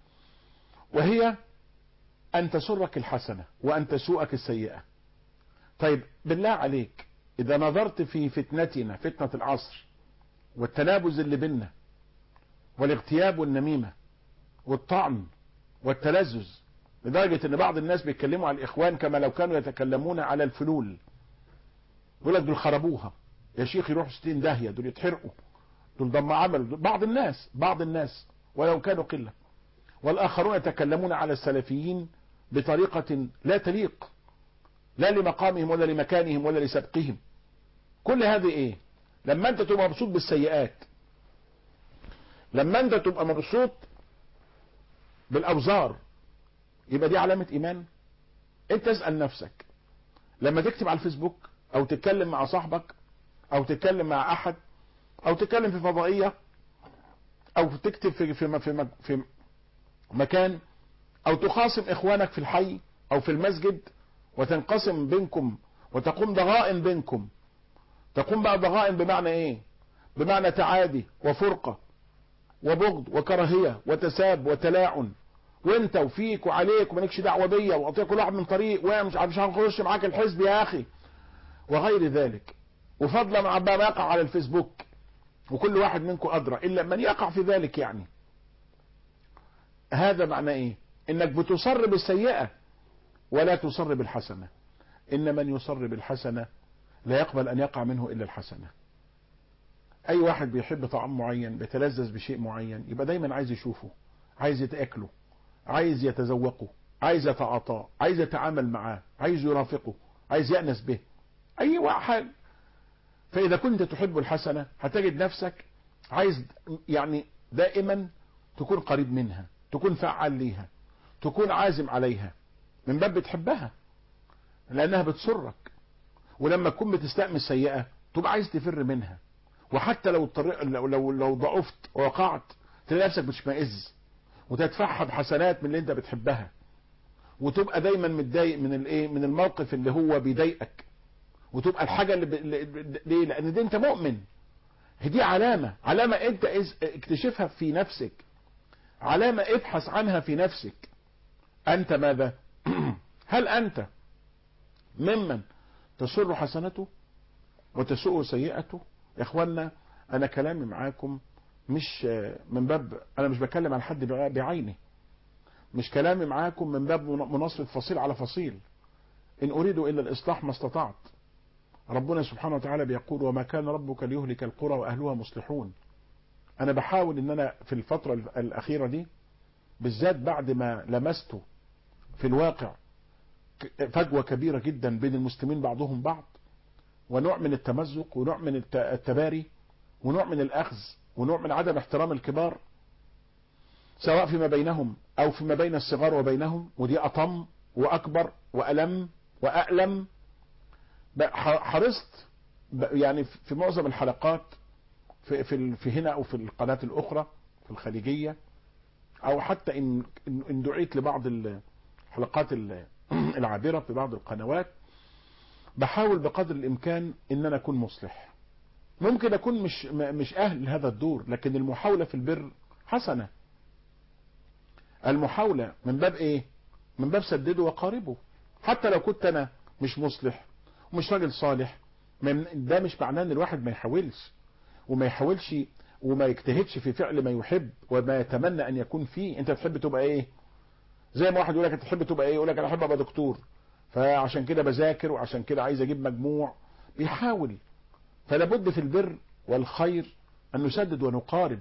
وهي أن تسرك الحسنة وأن تسوءك السيئة. طيب بالله عليك، إذا نظرت في فتنتنا، فتنة العصر والتنابز اللي بيننا والاغتياب والنميمة والطعن والتلذذ، لدرجة ان بعض الناس بيتكلموا على الاخوان كما لو كانوا يتكلمون على الفلول، يقول لك دول خربوها يا شيخ، يروحوا 60 داهية، دول يتحرقوا، دول ضم عمل. بعض الناس ولو كانوا قلة. والاخرون يتكلمون على السلفيين بطريقة لا تليق، لا لمقامهم ولا لمكانهم ولا لسبقهم. كل هذه ايه؟ لما انت تبقى مبسوط بالسيئات، لما انت تبقى مبسوط بالاوزار، يبقى دي علامة ايمان؟ انت اسأل نفسك، لما تكتب على الفيسبوك او تتكلم مع صاحبك او تتكلم مع احد او تتكلم في فضائية او تكتب في مكان، او تخاصم اخوانك في الحي او في المسجد وتنقسم بينكم وتقوم ضغائن بينكم، تقوم بقى ضغائن بمعنى ايه؟ بمعنى تعادي وفرقة وبغض وكراهية وتساب وتلاعن، وانت وفيك وعليك ومالكش دعوه بيا، واعطيك كل واحد من طريق، ومش هنخش معاك الحزب يا اخي، وغير ذلك. وفضلا عن ما يقع على الفيسبوك، وكل واحد منكم ادرى الا من يقع في ذلك. يعني هذا معناه ايه؟ انك بتصر بالسيئة ولا تصر بالحسنة. ان من يصر بالحسنة لا يقبل ان يقع منه الا الحسنة. اي واحد بيحب طعام معين، بيتلذذ بشيء معين، يبقى دايما عايز يشوفه، عايز يتأكله، عايز يتذوقه، عايز يتعاطاه، عايز يتعامل معاه، عايز يرافقه، عايز يأنس به، اي واحد. فاذا كنت تحب الحسنة هتجد نفسك عايز يعني دائما تكون قريب منها، تكون فعال ليها، تكون عازم عليها، من باب بتحبها. لانها بتسرك، ولما تكون بتستأمن سيئة تبقى عايز تفر منها، وحتى لو الطريق لو ضعفت ووقعت تلاقي نفسك بتشمئز وتدفعها بحسنات من اللي انت بتحبها، وتبقى دايما متضايق من الايه، من الموقف اللي هو بيضايقك، وتبقى الحاجة ليه؟ لان دي انت مؤمن. دي علامة انت اكتشفها في نفسك، علامة ابحث عنها في نفسك. انت ماذا؟ هل انت ممن تسر حسنته وتسوء سيئته؟ يا اخوانا انا كلامي معاكم مش من باب، انا مش بكلم عن حد بعينه، مش كلامي معاكم من باب مناصرة فصيل على فصيل. ان اريد الا الاصلاح ما استطعت. ربنا سبحانه وتعالى بيقول وما كان ربك ليهلك القرى واهلها مصلحون. انا بحاول ان انا في الفترة الاخيرة دي بالذات بعد ما لمست في الواقع فجوة كبيرة جدا بين المسلمين بعضهم بعض، ونوع من التمزق، ونوع من التباري، ونوع من الأخذ، ونوع من عدم احترام الكبار سواء فيما بينهم أو فيما بين الصغار وبينهم، ودي أطم وأكبر وألم وأألم. حرصت يعني في معظم الحلقات في هنا أو في القناة الأخرى في الخليجية، أو حتى إن دعيت لبعض الحلقات العابرة في بعض القنوات، بحاول بقدر الامكان ان انا اكون مصلح. ممكن اكون مش اهل هذا الدور، لكن المحاولة في البر حسنة. المحاولة من باب ايه؟ من باب سدده وقاربه. حتى لو كنت انا مش مصلح ومش راجل صالح، ده مش معناه ان الواحد ما يحاولش وما يجتهدش في فعل ما يحب وما يتمنى ان يكون فيه. انت تحب تبقى ايه؟ زي ما واحد يقول لك انت تحب تبقى ايه؟ يقول لك انا احب ابقى دكتور، فعشان كده بذاكر، وعشان كده عايز اجيب مجموع، بيحاول. فلا بد في البر والخير ان نسدد ونقارب.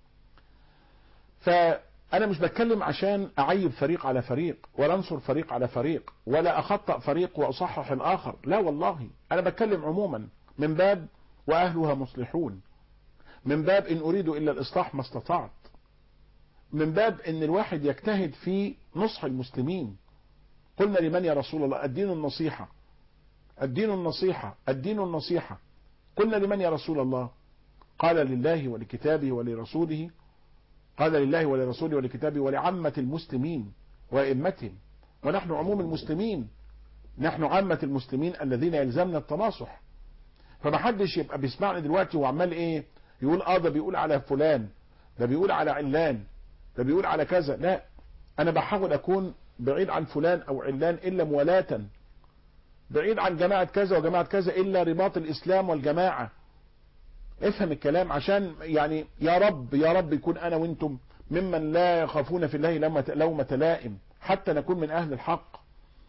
فانا مش بتكلم عشان اعيب فريق على فريق، ولا انصر فريق على فريق، ولا اخطأ فريق واصحح الاخر، لا والله. انا بتكلم عموما من باب واهلها مصلحون، من باب ان اريد الا الاصلاح ما استطعت، من باب ان الواحد يجتهد في نصح المسلمين. قلنا لمن يا رسول الله؟ الدين النصيحة، الدين النصيحة، الدين النصيحة. قلنا لمن يا رسول الله؟ قال لله ولكتابه ولرسوله، قال لله ولرسوله ولكتابه ولعامة المسلمين وأئمتهم. ونحن عموم المسلمين، نحن عامة المسلمين الذين يلزمنا التناصح. فمحدش يبقى بيسمعني دلوقتي وعمال ايه يقول ده بيقول على فلان، ده بيقول على علان، ده بيقول على كذا. لا، انا بحاول اكون بعيد عن فلان او علان الا موالاة، بعيد عن جماعة كذا وجماعة كذا الا رباط الاسلام والجماعة. افهم الكلام، عشان يعني يا رب يا رب يكون انا وانتم ممن لا يخافون في الله لومة لائم، حتى نكون من اهل الحق.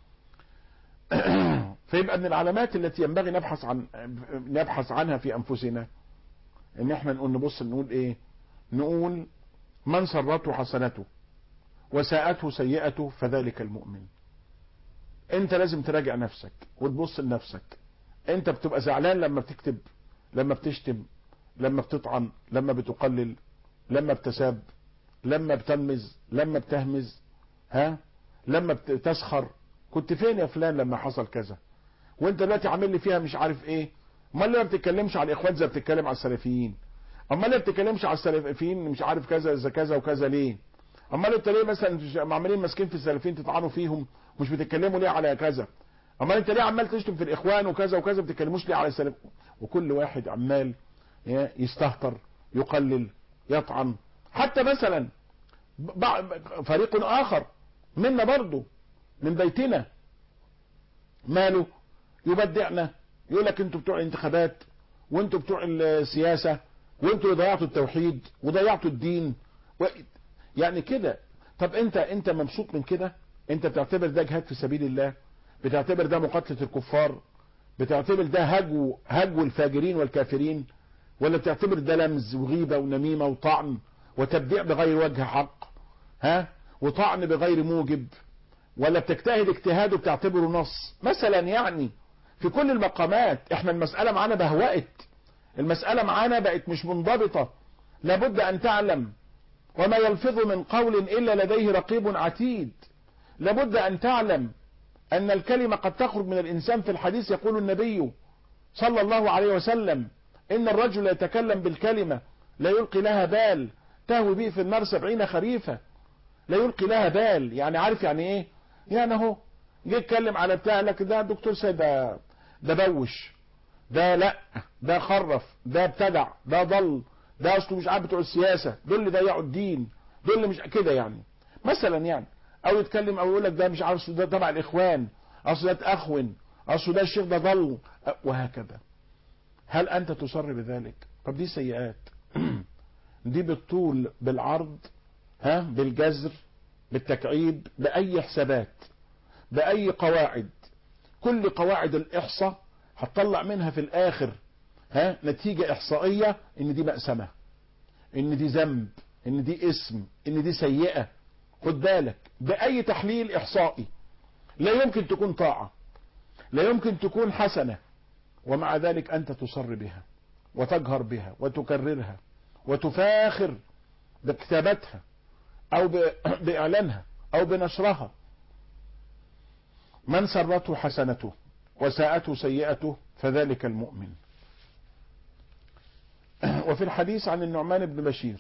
فيبقى من العلامات التي ينبغي نبحث عنها في انفسنا ان احنا نبص نقول ايه؟ نقول من سرته حسنته وساءته سيئته فذلك المؤمن. انت لازم تراجع نفسك وتبص لنفسك. انت بتبقى زعلان لما بتكتب، لما بتشتم، لما بتطعن، لما بتقلل، لما بتساب، لما بتنمز، لما بتهمز، لما بتسخر. كنت فين يا فلان لما حصل كذا؟ وانت دلوقتي عامل لي فيها مش عارف ايه. امال ليه ما بتتكلمش على الاخوان زي ما بتتكلم على السلفيين؟ امال ليه ما بتتكلمش على السلفيين مش عارف كذا زي كذا وكذا ليه؟ امال انت ليه مثلا عمالين ماسكين في السلفيين تطعنوا فيهم ومش بتتكلموا ليه على كذا؟ امال انت ليه عمال تشتم في الاخوان وكذا وكذا، ما بتتكلموش ليه على السلف؟ وكل واحد عمال يستهتر، يقلل، يطعن. حتى مثلا فريق اخر منا برضو من بيتنا ماله يبدعنا، يقول لك انتوا بتوع الانتخابات، وانتوا بتوع السياسة، وانتوا ضيعتوا التوحيد وضيعتوا الدين يعني كده. طب انت مبسوط من كده؟ انت بتعتبر ده جهاد في سبيل الله؟ بتعتبر ده مقاتلة الكفار؟ بتعتبر ده هجو الفاجرين والكافرين؟ ولا بتعتبر ده لمز وغيبة ونميمة وطعن وتبديع بغير وجه حق وطعن بغير موجب؟ ولا بتجتهد اجتهاد وبتعتبره نص مثلا؟ يعني في كل المقامات احنا المسألة معانا بهوأت، المسألة معانا بقت مش منضبطة. لابد ان تعلم وما يلفظ من قول الا لديه رقيب عتيد. لابد ان تعلم أن الكلمة قد تخرج من الإنسان. في الحديث يقول النبي صلى الله عليه وسلم إن الرجل يتكلم بالكلمة لا يلقي لها بال تهوي به في النار 70 خريفة. لا يلقي لها بال يعني عارف يعني إيه؟ يعني هو جه يتكلم على بتاع لك ده دكتور سيد ده بوش، ده لا، ده خرف، ده ابتدع، ده ضل، ده اصله مش عارف بتوع السياسة دول اللي ضيعوا الدين، دول اللي مش كده يعني مثلا يعني. او يتكلم او يقول لك ده مش عارف ده تبع الاخوان، اصل ده تأخون، اصل ده الشيخ ده ضل، وهكذا. هل انت تصر بذلك؟ طب دي سيئات دي بالطول بالعرض، بالجذر، بالتكعيب، باي حسابات، باي قواعد. كل قواعد الاحصاء هتطلع منها في الاخر نتيجة احصائية ان دي مأسمة، ان دي ذنب، ان دي اسم، ان دي سيئة. خد بالك باي تحليل احصائي لا يمكن تكون طاعة، لا يمكن تكون حسنة، ومع ذلك انت تصر بها وتجهر بها وتكررها وتفاخر بكتابتها او باعلانها او بنشرها. من سرته حسنته وساءته سيئته فذلك المؤمن. وفي الحديث عن النعمان بن بشير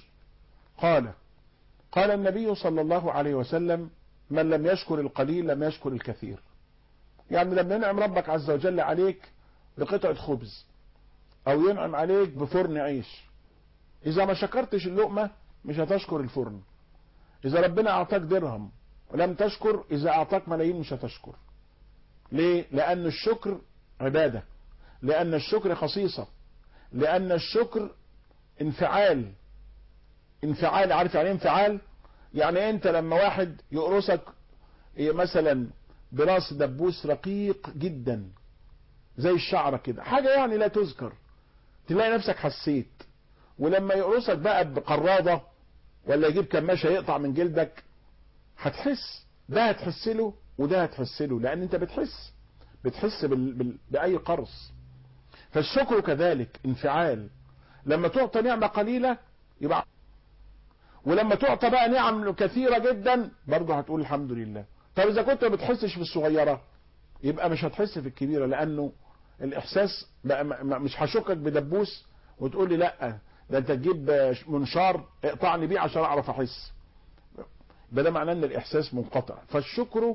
قال النبي صلى الله عليه وسلم من لم يشكر القليل لم يشكر الكثير. يعني لما ينعم ربك عز وجل عليك بقطعة خبز او ينعم عليك بفرن عيش، اذا ما شكرتش اللقمة مش هتشكر الفرن. اذا ربنا اعطاك درهم ولم تشكر، اذا اعطاك ملايين مش هتشكر. ليه؟ لان الشكر عبادة، لان الشكر خصيصة، لان الشكر انفعال. عارف يعني انفعال؟ يعني انت لما واحد يقرصك مثلا براس دبوس رقيق جدا زي الشعرة كده، حاجة يعني لا تذكر، تلاقي نفسك حسيت. ولما يقرصك بقى بقرادة ولا يجيب كماشة يقطع من جلدك هتحس، ده هتحس له وده هتحس له، لان انت بتحس بأي قرص. فالشكر كذلك انفعال. لما تعطى نعمة قليلة يبقى، ولما تعطى بقى نعم كثيرة جدا برضه هتقول الحمد لله. طب اذا كنت ما بتحسش في الصغيرة يبقى مش هتحس في الكبيرة، لانه الاحساس بقى مش هشكك بدبوس وتقول لي لا ده انت تجيب منشار اقطعني بيه عشان اعرف احس، ده معناه ان الاحساس منقطع. فالشكر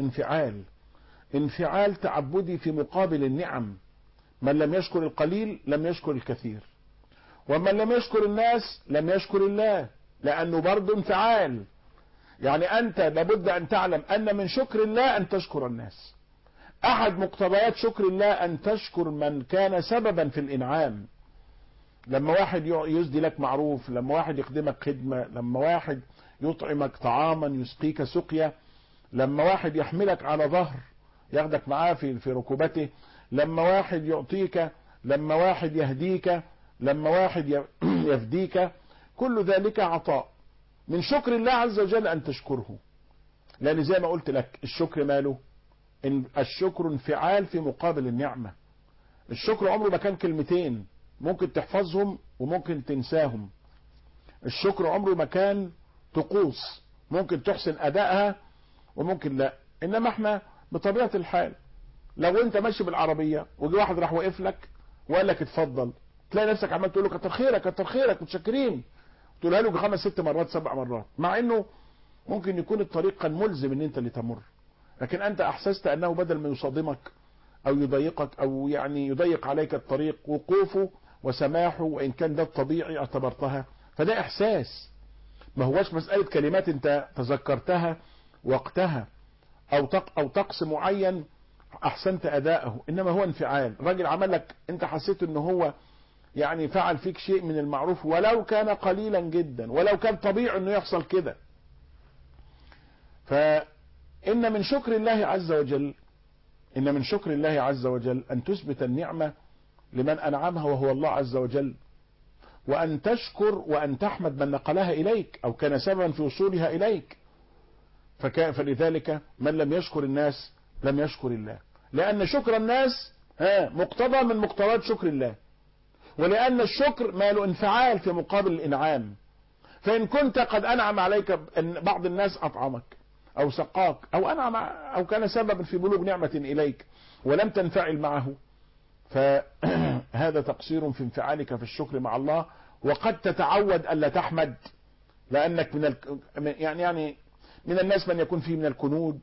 انفعال تعبدي في مقابل النعم. من لم يشكر القليل لم يشكر الكثير، ومن لم يشكر الناس لم يشكر الله، لانه برضه انفعال. يعني انت لابد ان تعلم ان من شكر الله ان تشكر الناس. احد مقتضيات شكر الله ان تشكر من كان سببا في الانعام. لما واحد يسدي لك معروف، لما واحد يخدمك خدمة، لما واحد يطعمك طعاما، يسقيك سقيا، لما واحد يحملك على ظهر ياخدك معاه في ركوبته، لما واحد يعطيك، لما واحد يهديك، لما واحد يفديك، كل ذلك عطاء. من شكر الله عز وجل ان تشكره، لان زي ما قلت لك الشكر ماله؟ الشكر انفعال في مقابل النعمة. الشكر عمره ما كان كلمتين ممكن تحفظهم وممكن تنساهم. الشكر عمره ما كان طقوس ممكن تحسن ادائها وممكن لا. انما احنا بطبيعة الحال لو انت ماشي بالعربية وجي واحد راح واقف لك وقال لك اتفضل، تلاقي نفسك عمال تقول له كتر خيرك كتر خيرك متشكرين، تقولها له 5 6 مرات 7 مرات، مع انه ممكن يكون الطريق كان ملزم ان انت اللي تمر، لكن انت احسست انه بدل ما يصادمك او يضايقك او يعني يضيق عليك الطريق، وقوفه وسماحه وان كان ده الطبيعي اعتبرتها، فده احساس. ما هوش مسألة كلمات انت تذكرتها وقتها او طقس معين احسنت اداءه، انما هو انفعال. راجل عمل لك انت حسيت ان هو يعني فعل فيك شيء من المعروف ولو كان قليلا جدا، ولو كان طبيعي انه يحصل كده. فإن من شكر الله عز وجل أن تثبت النعمة لمن أنعمها وهو الله عز وجل، وأن تشكر وأن تحمد من نقلها إليك أو كان سببا في وصولها إليك. فلذلك من لم يشكر الناس لم يشكر الله، لأن شكر الناس مقتضى من مقتضيات شكر الله، ولأن الشكر ماله انفعال في مقابل الإنعام. فإن كنت قد أنعم عليك أن بعض الناس أطعمك أو سقاك أو أنعم أو كان سببا في بلوغ نعمة إليك ولم تنفعل معه، فهذا تقصير في انفعالك في الشكر مع الله. وقد تتعود ألا تحمد، لأنك يعني من الناس من يكون فيه من الكنود،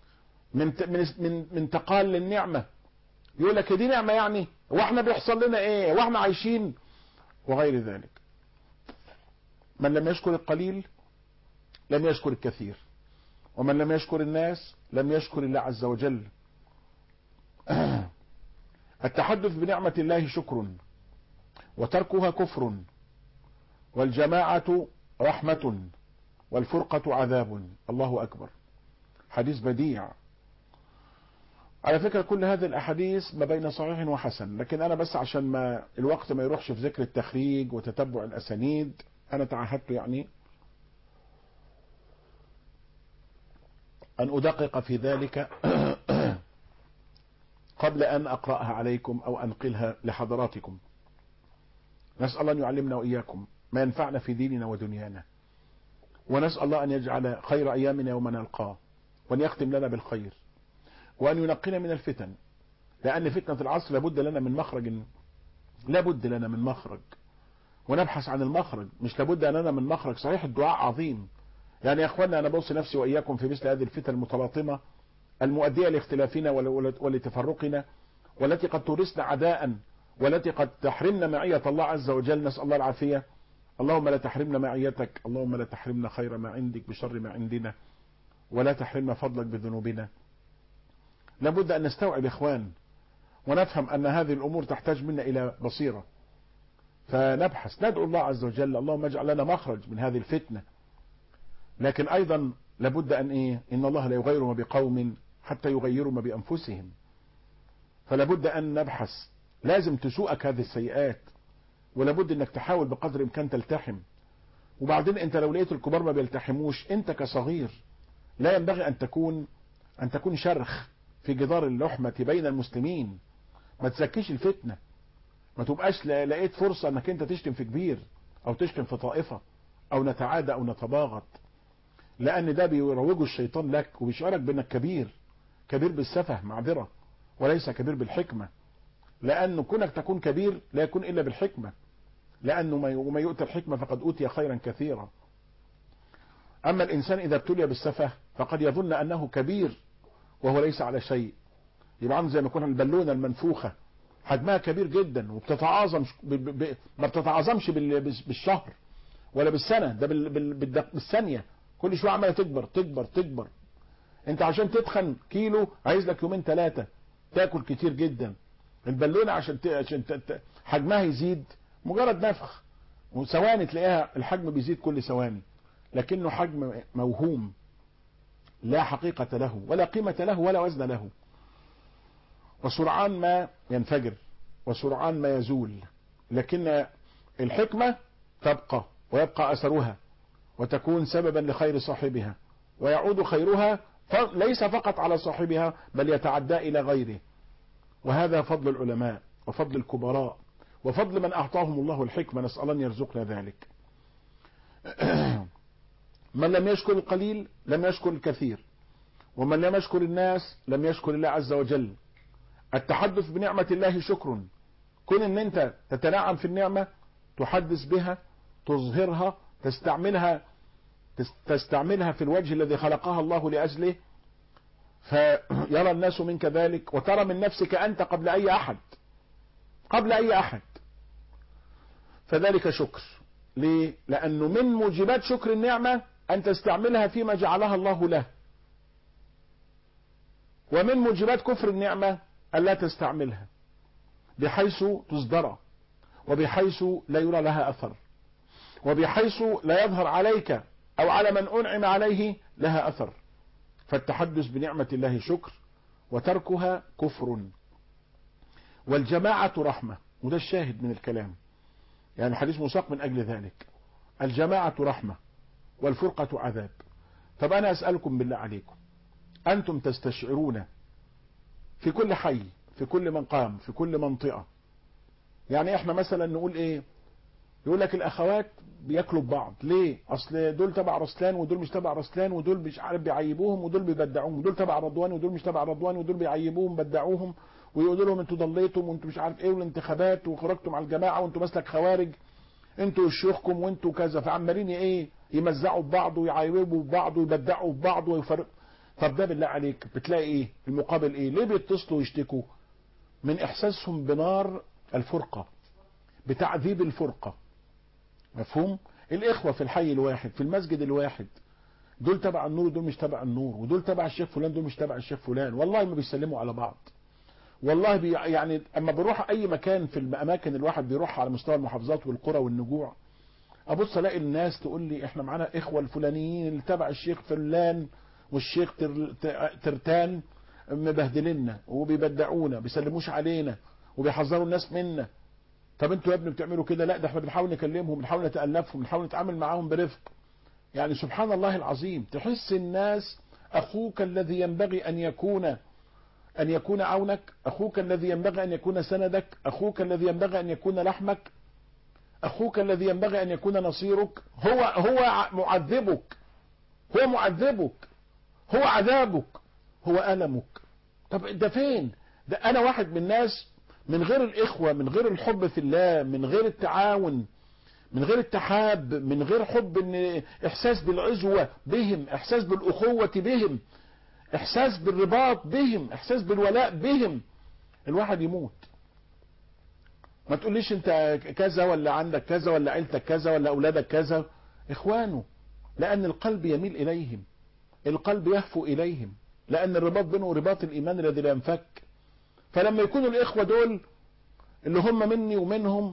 من تقال للنعمة، يقول لك دي نعمة يعني، واحنا بيحصل لنا ايه، واحنا عايشين، وغير ذلك. من لم يشكر القليل لم يشكر الكثير، ومن لم يشكر الناس لم يشكر الله عز وجل. التحدث بنعمة الله شكر، وتركها كفر، والجماعة رحمة، والفرقة عذاب. الله أكبر، حديث بديع. على فكرة كل هذه الأحاديث ما بين صحيح وحسن، لكن أنا بس عشان ما الوقت ما يروحش في ذكر التخريج وتتبع الأسانيد، أنا تعهدت يعني أن أدقق في ذلك قبل أن أقرأها عليكم أو أنقلها لحضراتكم. نسأل الله أن يعلمنا وإياكم ما ينفعنا في ديننا ودنيانا، ونسأل الله أن يجعل خير أيامنا يوم نلقاه، وأن يختم لنا بالخير، وأن ينقنا من الفتن، لأن فتنة العصر لابد لنا من مخرج، لابد لنا من مخرج، ونبحث عن المخرج، مش لابد لنا من مخرج. صحيح الدعاء عظيم، يعني يا أخوانا أنا بوصي نفسي وإياكم في مثل هذه الفتن المتلاطمة المؤدية لاختلافنا ولتفرقنا، والتي قد تورثنا عداء، والتي قد تحرمنا معية الله عز وجل. نسأل الله العافية. اللهم لا تحرمنا معيتك، اللهم لا تحرمنا خير ما عندك بشر ما عندنا، ولا تحرمنا فضلك بذنوبنا. لابد أن نستوعب إخوان، ونفهم أن هذه الأمور تحتاج منا إلى بصيرة، فنبحث ندعو الله عز وجل اللهم اجعل لنا مخرج من هذه الفتنة. لكن أيضا لابد أن إن الله لا يغير ما بقوم حتى يغيروا ما بأنفسهم، فلابد أن نبحث. لازم تسوءك هذه السيئات، ولابد أنك تحاول بقدر الإمكان تلتحم. وبعدين أنت لو لقيت الكبار ما بيلتحموش، أنت كصغير لا ينبغي أن تكون شرخ في جدار اللحمة بين المسلمين. ما تزكيش الفتنة، ما تبقاش لقيت فرصة أنك أنت تشتم في كبير أو تشتم في طائفة أو نتعادى أو نتباغض، لأن ده بيروجه الشيطان لك وبيشعرك بأنك كبير بالسفه معذرة، وليس كبير بالحكمة. لأنه كونك تكون كبير لا يكون إلا بالحكمة، لأنه ما يؤتى الحكمة فقد أوتي خيرا كثيرا. أما الإنسان إذا ابتلي بالسفه فقد يظن أنه كبير وهو ليس على شيء. يبقى عامل زي ما يكون البالونة المنفوخة حجمها كبير جدا وبتتعاظم، ما بتتعاظمش بالشهر ولا بالسنة، ده بالثانية، كل شوية عمالة تكبر تكبر تكبر. انت عشان تتخن كيلو عايز لك يومين ثلاثة، تاكل كتير جدا. البالونة عشان حجمها يزيد مجرد نفخ، وثواني تلاقيها الحجم بيزيد كل ثواني، لكنه حجم موهوم لا حقيقة له ولا قيمة له ولا وزن له، وسرعان ما ينفجر وسرعان ما يزول. لكن الحكمة تبقى ويبقى أثرها وتكون سببا لخير صاحبها، ويعود خيرها ليس فقط على صاحبها بل يتعدى إلى غيره. وهذا فضل العلماء وفضل الكبراء وفضل من أعطاهم الله الحكمة، نسأل الله أن يرزقنا ذلك. من لم يشكر القليل لم يشكر الكثير، ومن لم يشكر الناس لم يشكر الله عز وجل. التحدث بنعمة الله شكر، كن ان انت تتنعم في النعمة، تحدث بها، تظهرها، تستعملها في الوجه الذي خلقها الله لأجله، فيرى الناس منك ذلك، وترى من نفسك أنت قبل أي أحد، فذلك شكر. ليه؟ لأنه من موجبات شكر النعمة أن تستعملها فيما جعلها الله له، ومن موجبات كفر النعمة ألا تستعملها بحيث تصدر، وبحيث لا يرى لها أثر، وبحيث لا يظهر عليك أو على من أنعم عليه لها أثر. فالتحدث بنعمة الله شكر، وتركها كفر. والجماعة رحمة، وده الشاهد من الكلام، يعني الحديث مساق من أجل ذلك. الجماعة رحمة والفرقة عذاب. طب أنا أسألكم بالله عليكم، أنتم تستشعرون في كل حي، في كل مقام، في كل منطقة، يعني احنا مثلا نقول ايه، يقول لك الاخوات بياكلوا ببعض ليه؟ اصل دول تبع رسلان ودول مش تبع رسلان، ودول مش عارف بيعيبوهم ودول بيبدعوهم، ودول تبع رضوان ودول مش تبع رضوان، ودول بيعيبوهم بدعوهم ويقولوا لهم انتوا ضليتم وانتوا مش عارف ايه والانتخابات وخرجتم على الجماعه وانتوا مسلك خوارج، انتوا وشيوخكم وانتوا كذا، فعمالين ايه يمزعوا ببعض ويعيبوا ببعض ويبدعوا ببعض ويفرقوا. طب ده بالله عليك بتلاقي ايه المقابل؟ ايه ليه بيتصلوا ويشتكوا؟ من احساسهم بنار الفرقه، بتعذيب الفرقه. مفهوم؟ الاخوه في الحي الواحد في المسجد الواحد، دول تبع النور ودول مش تبع النور، ودول تبع الشيخ فلان دول مش تبع الشيخ فلان، والله ما بيسلموا على بعض. والله يعني اما بنروح اي مكان في الاماكن الواحد بيروح على مستوى المحافظات والقرى والنجوع، ابص الاقي الناس تقول لي احنا معانا اخوه الفلانيين اللي تبع الشيخ فلان والشيخ ترتان مبهدلنا وبيبدعونا بيسلموش علينا وبيحذروا الناس منا. طب انتوا يا ابني بتعملوا كده؟ لا ده احنا بنحاول نكلمهم، بنحاول نتالفهم، بنحاول نتعامل معاهم برفق. يعني سبحان الله العظيم، تحس الناس اخوك الذي ينبغي ان يكون عونك، اخوك الذي ينبغي ان يكون سندك، اخوك الذي ينبغي ان يكون لحمك، اخوك الذي ينبغي ان يكون نصيرك، هو معذبك، هو معذبك، هو عذابك، هو ألمك. طب ده فين؟ ده انا واحد من الناس من غير الاخوة، من غير الحب في الله، من غير التعاون، من غير التحاب، من غير حب، ان احساس بالعزوة بهم، احساس بالاخوة بهم، احساس بالرباط بهم، احساس بالولاء بهم، الواحد يموت. ما تقوليش انت كذا ولا عندك كذا ولا عيلتك كذا ولا اولادك كذا، اخوانه، لان القلب يميل اليهم، القلب يهفو اليهم، لان الرباط بينه رباط الايمان الذي لا ينفك. فلما يكونوا الاخوة دول اللي هم مني ومنهم،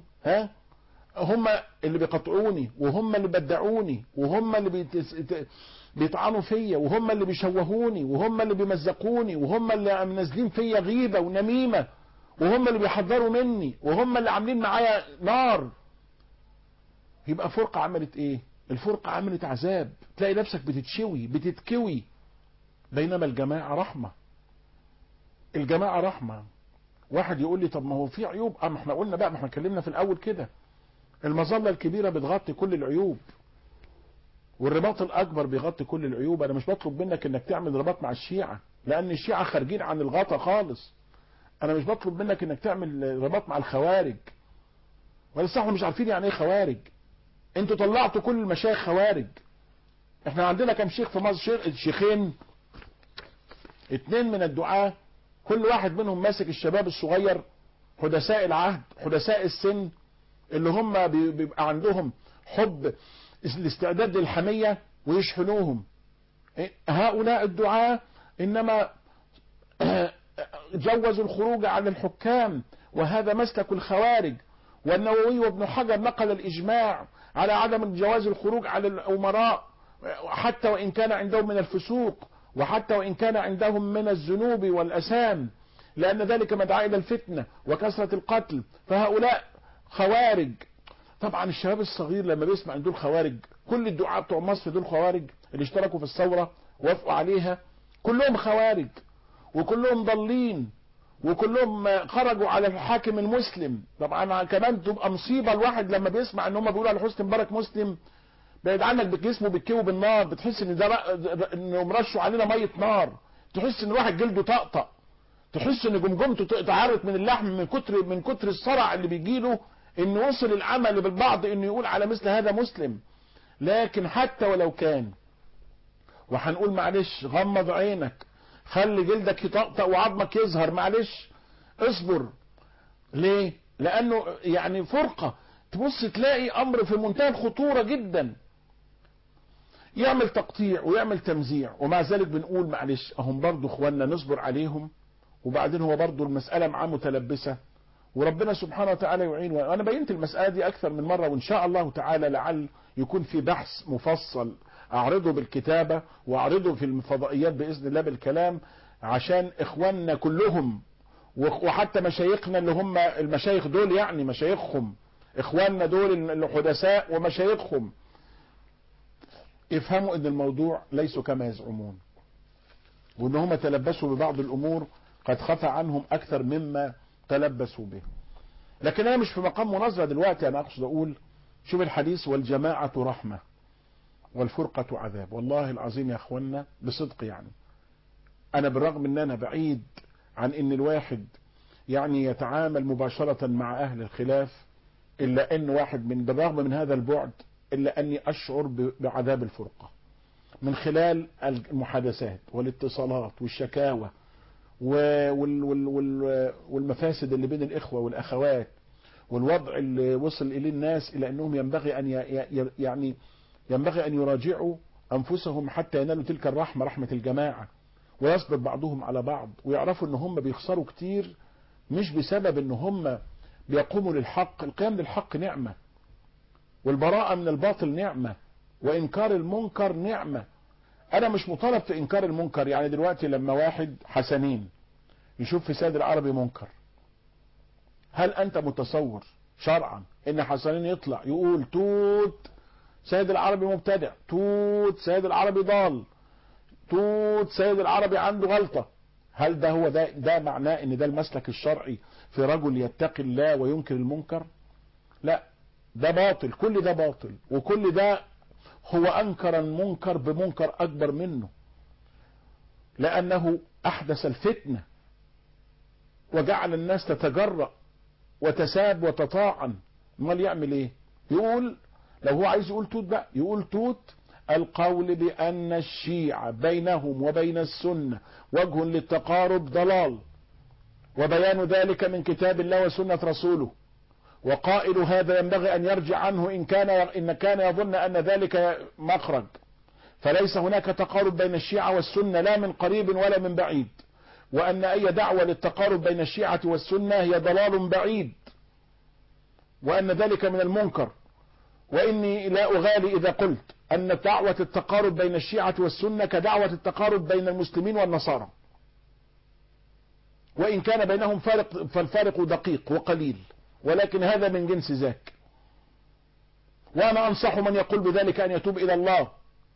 هم اللي بيقطعوني وهم اللي بدعوني وهم اللي بيطعنوا فيا وهم اللي بيشوهوني وهم اللي بيمزقوني وهم اللي منزلين فيا غيبة ونميمة وهم اللي بيحذروا مني وهم اللي عاملين معايا نار، يبقى فرقة عملت ايه؟ الفرقة عملت عذاب، تلاقي نفسك بتتشوي بتتكوي. بينما الجماعة رحمة، الجماعة رحمة. واحد يقول لي طب ما هو في عيوب، ما احنا قلنا بقى، ما احنا اتكلمنا في الاول كده، المظلة الكبيرة بتغطي كل العيوب والرباط الاكبر بيغطي كل العيوب. انا مش بطلب منك انك تعمل رباط مع الشيعة، لان الشيعة خارجين عن الغطا خالص. انا مش بطلب منك انك تعمل رباط مع الخوارج، ولسه احنا مش عارفين يعني ايه خوارج. انتوا طلعتوا كل المشايخ خوارج. احنا عندنا كم شيخ في مصر؟ شيخين، 2 من الدعاة، كل واحد منهم ماسك الشباب الصغير حدثاء العهد حدثاء السن اللي هم بيبقى عندهم حب الاستعداد للحمية ويشحنوهم. هؤلاء الدعاة انما جوزوا الخروج عن الحكام، وهذا مسلك الخوارج. والنووي وابن حجر نقل الإجماع على عدم جواز الخروج على الأمراء حتى وإن كان عندهم من الفسوق وحتى وإن كان عندهم من الذنوب والأثام، لأن ذلك مدعاة إلى الفتنة وكثرة القتل، فهؤلاء خوارج. طبعا الشباب الصغير لما بيسمع ان دول خوارج، كل الدعاة بتوع مصر دول خوارج اللي اشتركوا في الثورة ووافقوا عليها كلهم خوارج وكلهم ضالين وكلهم خرجوا على الحاكم المسلم. طبعا كمان تبقى مصيبة الواحد لما بيسمع ان هم بيقولوا على حسني مبارك مسلم، بعيد عنك بجسمه بيتكوي بالنار، بتحس ان ده انه مرشوا علينا مية نار، تحس ان الواحد جلده طقطق، تحس ان جمجمته اتعرت من اللحم من كتر الصرع اللي بيجيله، ان وصل العمل بالبعض انه يقول على مثل هذا مسلم. لكن حتى ولو كان، وهنقول معلش غمض عينك، خلي جلدك يطقطق وعظمك يظهر، معلش اصبر. ليه؟ لانه يعني فرقة تبص تلاقي امر في منتهى الخطورة جدا، يعمل تقطيع ويعمل تمزيع، ومع ذلك بنقول معلش اهم برضو اخواننا نصبر عليهم. وبعدين هو برضو المسألة معاه متلبسة، وربنا سبحانه وتعالى يعين. وانا بينت المسألة دي اكثر من مرة، وان شاء الله تعالى لعل يكون في بحث مفصل اعرضه بالكتابة واعرضه في الفضائيات باذن الله بالكلام، عشان اخواننا كلهم وحتى مشايخنا اللي هم المشايخ دول، يعني مشايخهم اخواننا دول الحدثاء ومشايخهم، يفهموا ان الموضوع ليس كما يزعمون، وان هم تلبسوا ببعض الامور قد خفى عنهم اكثر مما تلبسوا به. لكن انا مش في مقام مناظرة دلوقتي، انا اقصد اقول شوف الحديث: والجماعة رحمة والفرقة عذاب. والله العظيم يا اخوانا بصدق، يعني انا بالرغم ان انا بعيد عن ان الواحد يعني يتعامل مباشرة مع اهل الخلاف، الا ان واحد بالرغم من هذا البعد الا اني اشعر بعذاب الفرقة من خلال المحادثات والاتصالات والشكاوى والمفاسد اللي بين الاخوة والاخوات، والوضع اللي وصل اليه الناس الى انهم ينبغي ان يراجعوا انفسهم حتى ينالوا تلك الرحمة، رحمة الجماعة، ويصبر بعضهم على بعض، ويعرفوا ان هم بيخسروا كتير مش بسبب ان هم بيقوموا للحق. القيام للحق نعمة، والبراءة من الباطل نعمة، وانكار المنكر نعمة. انا مش مطالب في انكار المنكر. يعني دلوقتي لما واحد حسنين يشوف في سيد العربي منكر، هل انت متصور شرعا ان حسنين يطلع يقول توت سيد العربي مبتدع، توت سيد العربي ضال، توت سيد العربي عنده غلطة؟ هل ده هو ده معناه ان ده المسلك الشرعي في رجل يتقي الله وينكر المنكر؟ لا، ده باطل، كل ده باطل، وكل ده هو انكر المنكر بمنكر اكبر منه، لانه احدث الفتنة وجعل الناس تتجرأ وتساب وتطاعن. امال يعمل ايه؟ يقول لو هو عايز يقول توت بقى يقول توت القول بأن الشيعة بينهم وبين السنة وجه للتقارب ضلال، وبيان ذلك من كتاب الله وسنة رسوله، وقائل هذا ينبغي أن يرجع عنه إن كان يظن أن ذلك مخرج، فليس هناك تقارب بين الشيعة والسنة لا من قريب ولا من بعيد، وأن أي دعوة للتقارب بين الشيعة والسنة هي ضلال بعيد، وأن ذلك من المنكر. وإني لا أغالي إذا قلت أن دعوة التقارب بين الشيعة والسنة كدعوة التقارب بين المسلمين والنصارى، وإن كان بينهم فارق فالفارق دقيق وقليل، ولكن هذا من جنس ذاك. وأنا أنصح من يقول بذلك أن يتوب إلى الله،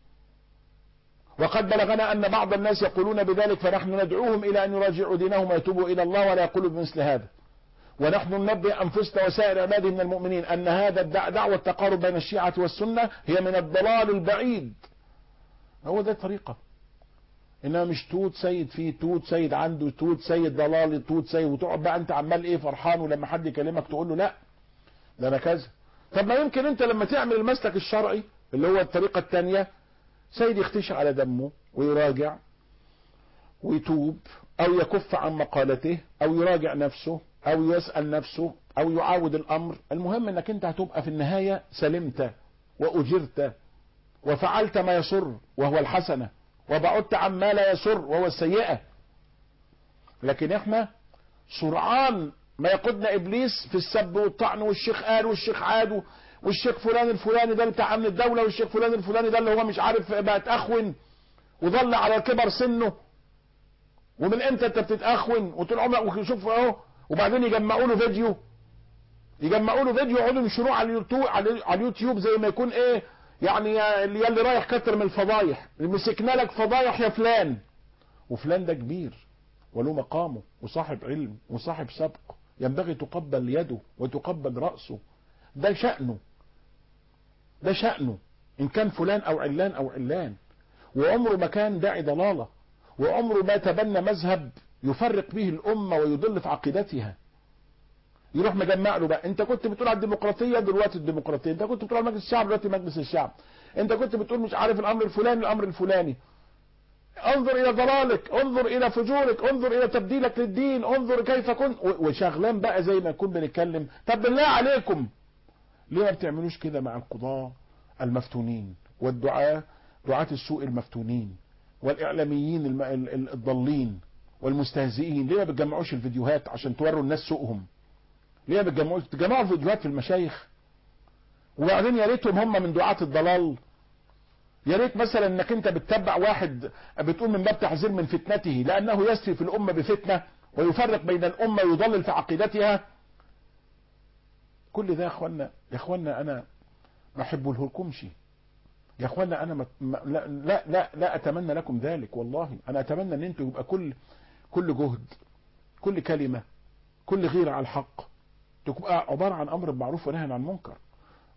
وقد بلغنا أن بعض الناس يقولون بذلك، فنحن ندعوهم إلى أن يراجعوا دينهم ويتوبوا إلى الله ولا يقولوا بمثل هذا. ونحن ننبه أنفسنا وسائر عباده من المؤمنين أن هذا دعوة التقارب بين الشيعة والسنة هي من الضلال البعيد. هو ده الطريقة، إنما مش توت سيد فيه، توت سيد عنده، توت سيد ضلال، توت سيد، وتقعد بقى أنت عمال إيه فرحان، ولما حد يكلمك تقول له لا ده أنا كذا. طب ما يمكن أنت لما تعمل المسلك الشرعي اللي هو الطريقة الثانية، سيد يختشي على دمه ويراجع ويتوب، أو يكف عن مقالته، أو يراجع نفسه، أو يسأل نفسه، أو يعاود الأمر. المهم أنك أنت هتبقى في النهاية سلمت وأجرت وفعلت ما يسر وهو الحسنة، وبعدت عن ما لا يسر وهو السيئة. لكن احنا سرعان ما يقودنا إبليس في السب والطعن، والشيخ قال والشيخ عاد، والشيخ فلان الفلاني ده بتاع أمن الدولة، والشيخ فلان الفلاني ده اللي هو مش عارف بقى تأخون وظل على كبر سنه. ومن امتى انت بتتأخون وطول عمرك وشوف اهو، وبعدين يجمعوا له فيديو يقعدوا ينشروه على اليوتيوب زي ما يكون ايه يعني اللي رايح كتر من الفضايح، مسكنا لك فضايح يا فلان. وفلان ده كبير وله مقامه وصاحب علم وصاحب سبق، ينبغي تقبل يده وتقبل رأسه. ده شأنه ان كان فلان او علان. وعمره ما كان داعي ضلالة، وعمره ما تبنى مذهب يفرق به الأمة ويضل في عقيدتها. يروح مجمع له بقى، انت كنت بتقول على الديمقراطية دلوقتي الديمقراطية، انت كنت بتقول على مجلس الشعب دلوقتي مجلس الشعب، انت كنت بتقول مش عارف الامر الفلاني. انظر الى ضلالك، انظر الى فجورك، انظر الى تبديلك للدين، انظر كيف كنت. وشغلان بقى زي ما نكون بنتكلم. طب بالله عليكم ليه ما بتعملوش كده مع القضاة المفتونين والدعاة، دعاة السوء المفتونين، والاعلاميين الضالين والمستهزئين؟ ليه ما بتجمعوش الفيديوهات عشان توروا الناس سوءهم؟ ليه ما تجمعوا الفيديوهات في المشايخ؟ وبعدين يا ريتهم هم من دعاة الضلال. يا ريت مثلا انك انت بتتبع واحد بتقول من باب تحذير من فتنته، لانه يسري في الامة بفتنة ويفرق بين الامة ويضلل في عقيدتها. كل ده يا اخوانا انا ما احبه لكمش يا اخوانا. انا لا اتمنى لكم ذلك. والله انا اتمنى ان انتوا يبقى كل جهد، كل كلمة، كل غيرة على الحق تبقى عبارة عن امر بالمعروف ونهي عن المنكر.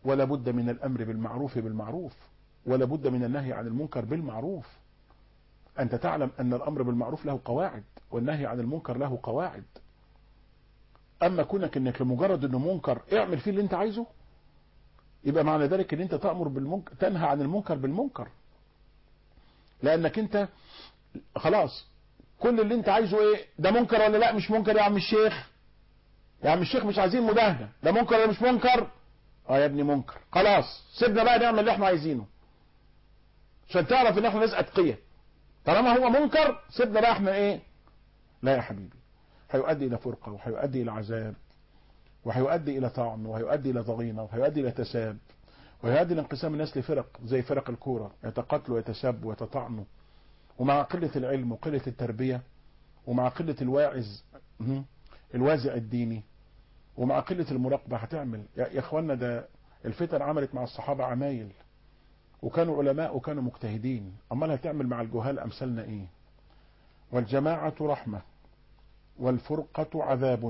ولا بد من الأمر بالمعروف بالمعروف، ولا بد من النهي عن المنكر بالمعروف. أنت تعلم أن الأمر بالمعروف له قواعد والنهي عن المنكر له قواعد. أما كونك أنك لمجرد أنه منكر اعمل فيه اللي أنت عايزه، يبقى معنى ذلك أن أنت تأمر بالمنكر، تنهى عن المنكر بالمنكر، لأنك أنت خلاص كل اللي أنت عايزه إيه؟ ده منكر ولا لا مش منكر يا عم الشيخ؟ يا عم الشيخ مش عايزين مداهنة، ده منكر ولا مش منكر؟ يا ابني منكر، خلاص سيبنا بقى نعمل اللي احنا عايزينه، عشان تعرف ان احنا ناس اتقية. طالما هو منكر سيبنا بقى احنا ايه؟ لا يا حبيبي، هيؤدي الى فرقة، وهيؤدي الى عذاب، وهيؤدي الى طعن، وهيؤدي الى ضغينة، وهيؤدي الى تساب، وهيؤدي الى انقسام الناس لفرق زي فرق الكورة، يتقاتلوا ويتسابوا ويتطعنوا. ومع قلة العلم وقلة التربية، ومع قلة الواعظ الوازع الديني، ومع قلة المراقبة هتعمل يا اخوانا. ده الفتن عملت مع الصحابة عمايل، وكانوا علماء وكانوا مجتهدين، امال هتعمل مع الجهال امثالنا ايه؟ والجماعة رحمة والفرقة عذاب.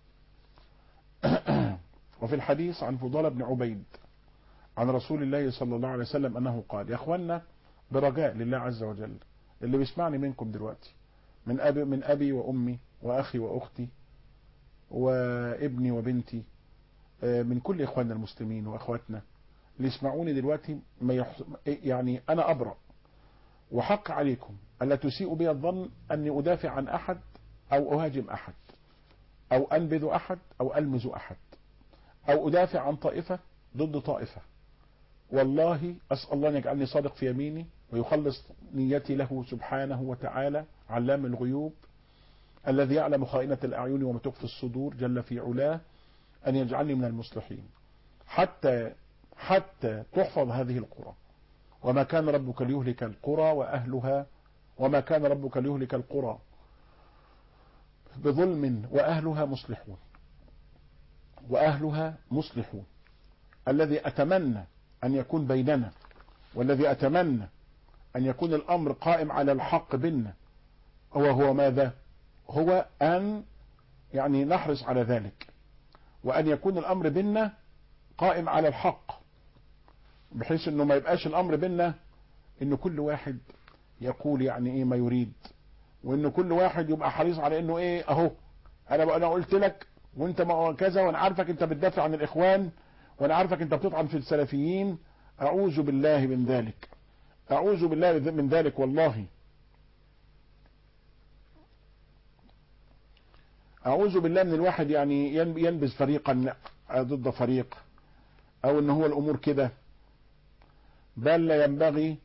وفي الحديث عن فضال بن عبيد عن رسول الله صلى الله عليه وسلم انه قال: يا اخوانا برجاء لله عز وجل، اللي بيسمعني منكم دلوقتي من ابي وامي واخي واختي وابني وبنتي، من كل اخواننا المسلمين واخواتنا اللي يسمعوني دلوقتي، يعني انا ابرأ، وحق عليكم الا تسيئوا بي الظن اني ادافع عن احد او اهاجم احد او انبذ احد او المز احد او ادافع عن طائفة ضد طائفة. والله اسأل الله ان يجعلني صادق في يميني ويخلص نيتي له سبحانه وتعالى، علام الغيوب الذي يعلم خائنة الاعين وما تخفي الصدور جل في علاه، ان يجعلني من المصلحين حتى تحفظ هذه القرى. وما كان ربك ليهلك القرى وأهلها، وما كان ربك ليهلك القرى بظلم وأهلها مصلحون، وأهلها مصلحون. الذي أتمنى أن يكون بيننا، والذي أتمنى أن يكون الأمر قائم على الحق بيننا، هو ماذا؟ هو أن يعني نحرص على ذلك، وأن يكون الأمر بيننا قائم على الحق، بحيث أنه ما يبقاش الأمر بيننا أن كل واحد يقول يعني إيه ما يريد، وأن كل واحد يبقى حريص على أنه إيه أهو أنا قلت لك وأنت ما كذا، وأنا عارفك أنت بتدافع عن الإخوان، وأنا عارفك أنت بتطعن في السلفيين. أعوذ بالله من ذلك، أعوذ بالله من ذلك. والله أعوذ بالله من الواحد يعني ينبذ فريقا ضد فريق، أو أن هو الأمور كده، بل لا ينبغي.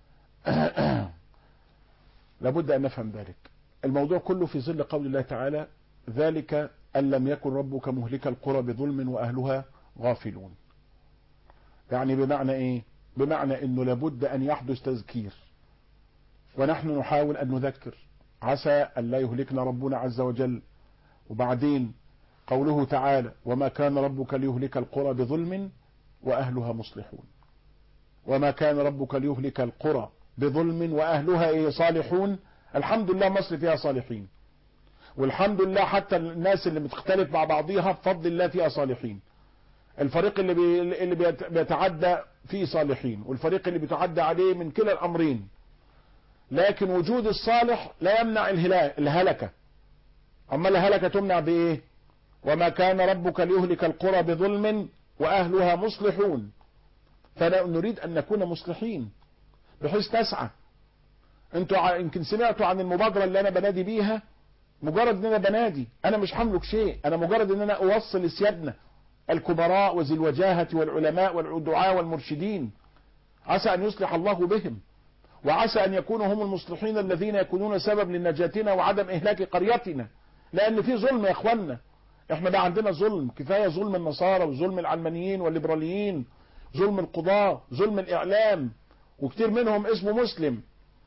لابد أن نفهم ذلك. الموضوع كله في ظل قول الله تعالى: ذلك أن لم يكن ربك مهلك القرى بظلم وأهلها غافلون. يعني بمعنى إيه؟ بمعنى أنه لابد أن يحدث تذكير، ونحن نحاول أن نذكر عسى أن لا يهلكنا ربنا عز وجل. وبعدين قوله تعالى: وما كان ربك ليهلك القرى بظلم وأهلها مصلحون. وما كان ربك ليهلك القرى بظلم وأهلها إيه؟ صالحون. الحمد لله مصر فيها صالحين، والحمد لله حتى الناس اللي بتختلف مع بعضيها بفضل الله فيها صالحين. الفريق اللي بيتعدى فيه صالحين، والفريق اللي بيتعدى عليه من كلا الأمرين. لكن وجود الصالح لا يمنع الهلكة. أما الهلكة تمنع بإيه؟ وما كان ربك ليهلك القرى بظلم وأهلها مصلحون. فنريد أن نكون مصلحين بحيث نسعى. انتوا يمكن سمعتوا عن المبادرة اللي أنا بنادي بيها. مجرد ان انا بنادي، انا مش هملك شيء، انا مجرد ان انا اوصل لسيادنا الكبراء وذي الوجاهة والعلماء والدعاة والمرشدين، عسى ان يصلح الله بهم، وعسى ان يكونوا هم المصلحين الذين يكونون سبب لنجاتنا وعدم اهلاك قريتنا. لان في ظلم يا اخوانا، احنا بقى عندنا ظلم، كفاية ظلم النصارى وظلم العلمانيين والليبراليين، ظلم القضاة، ظلم الاعلام، وكتير منهم اسمه مسلم.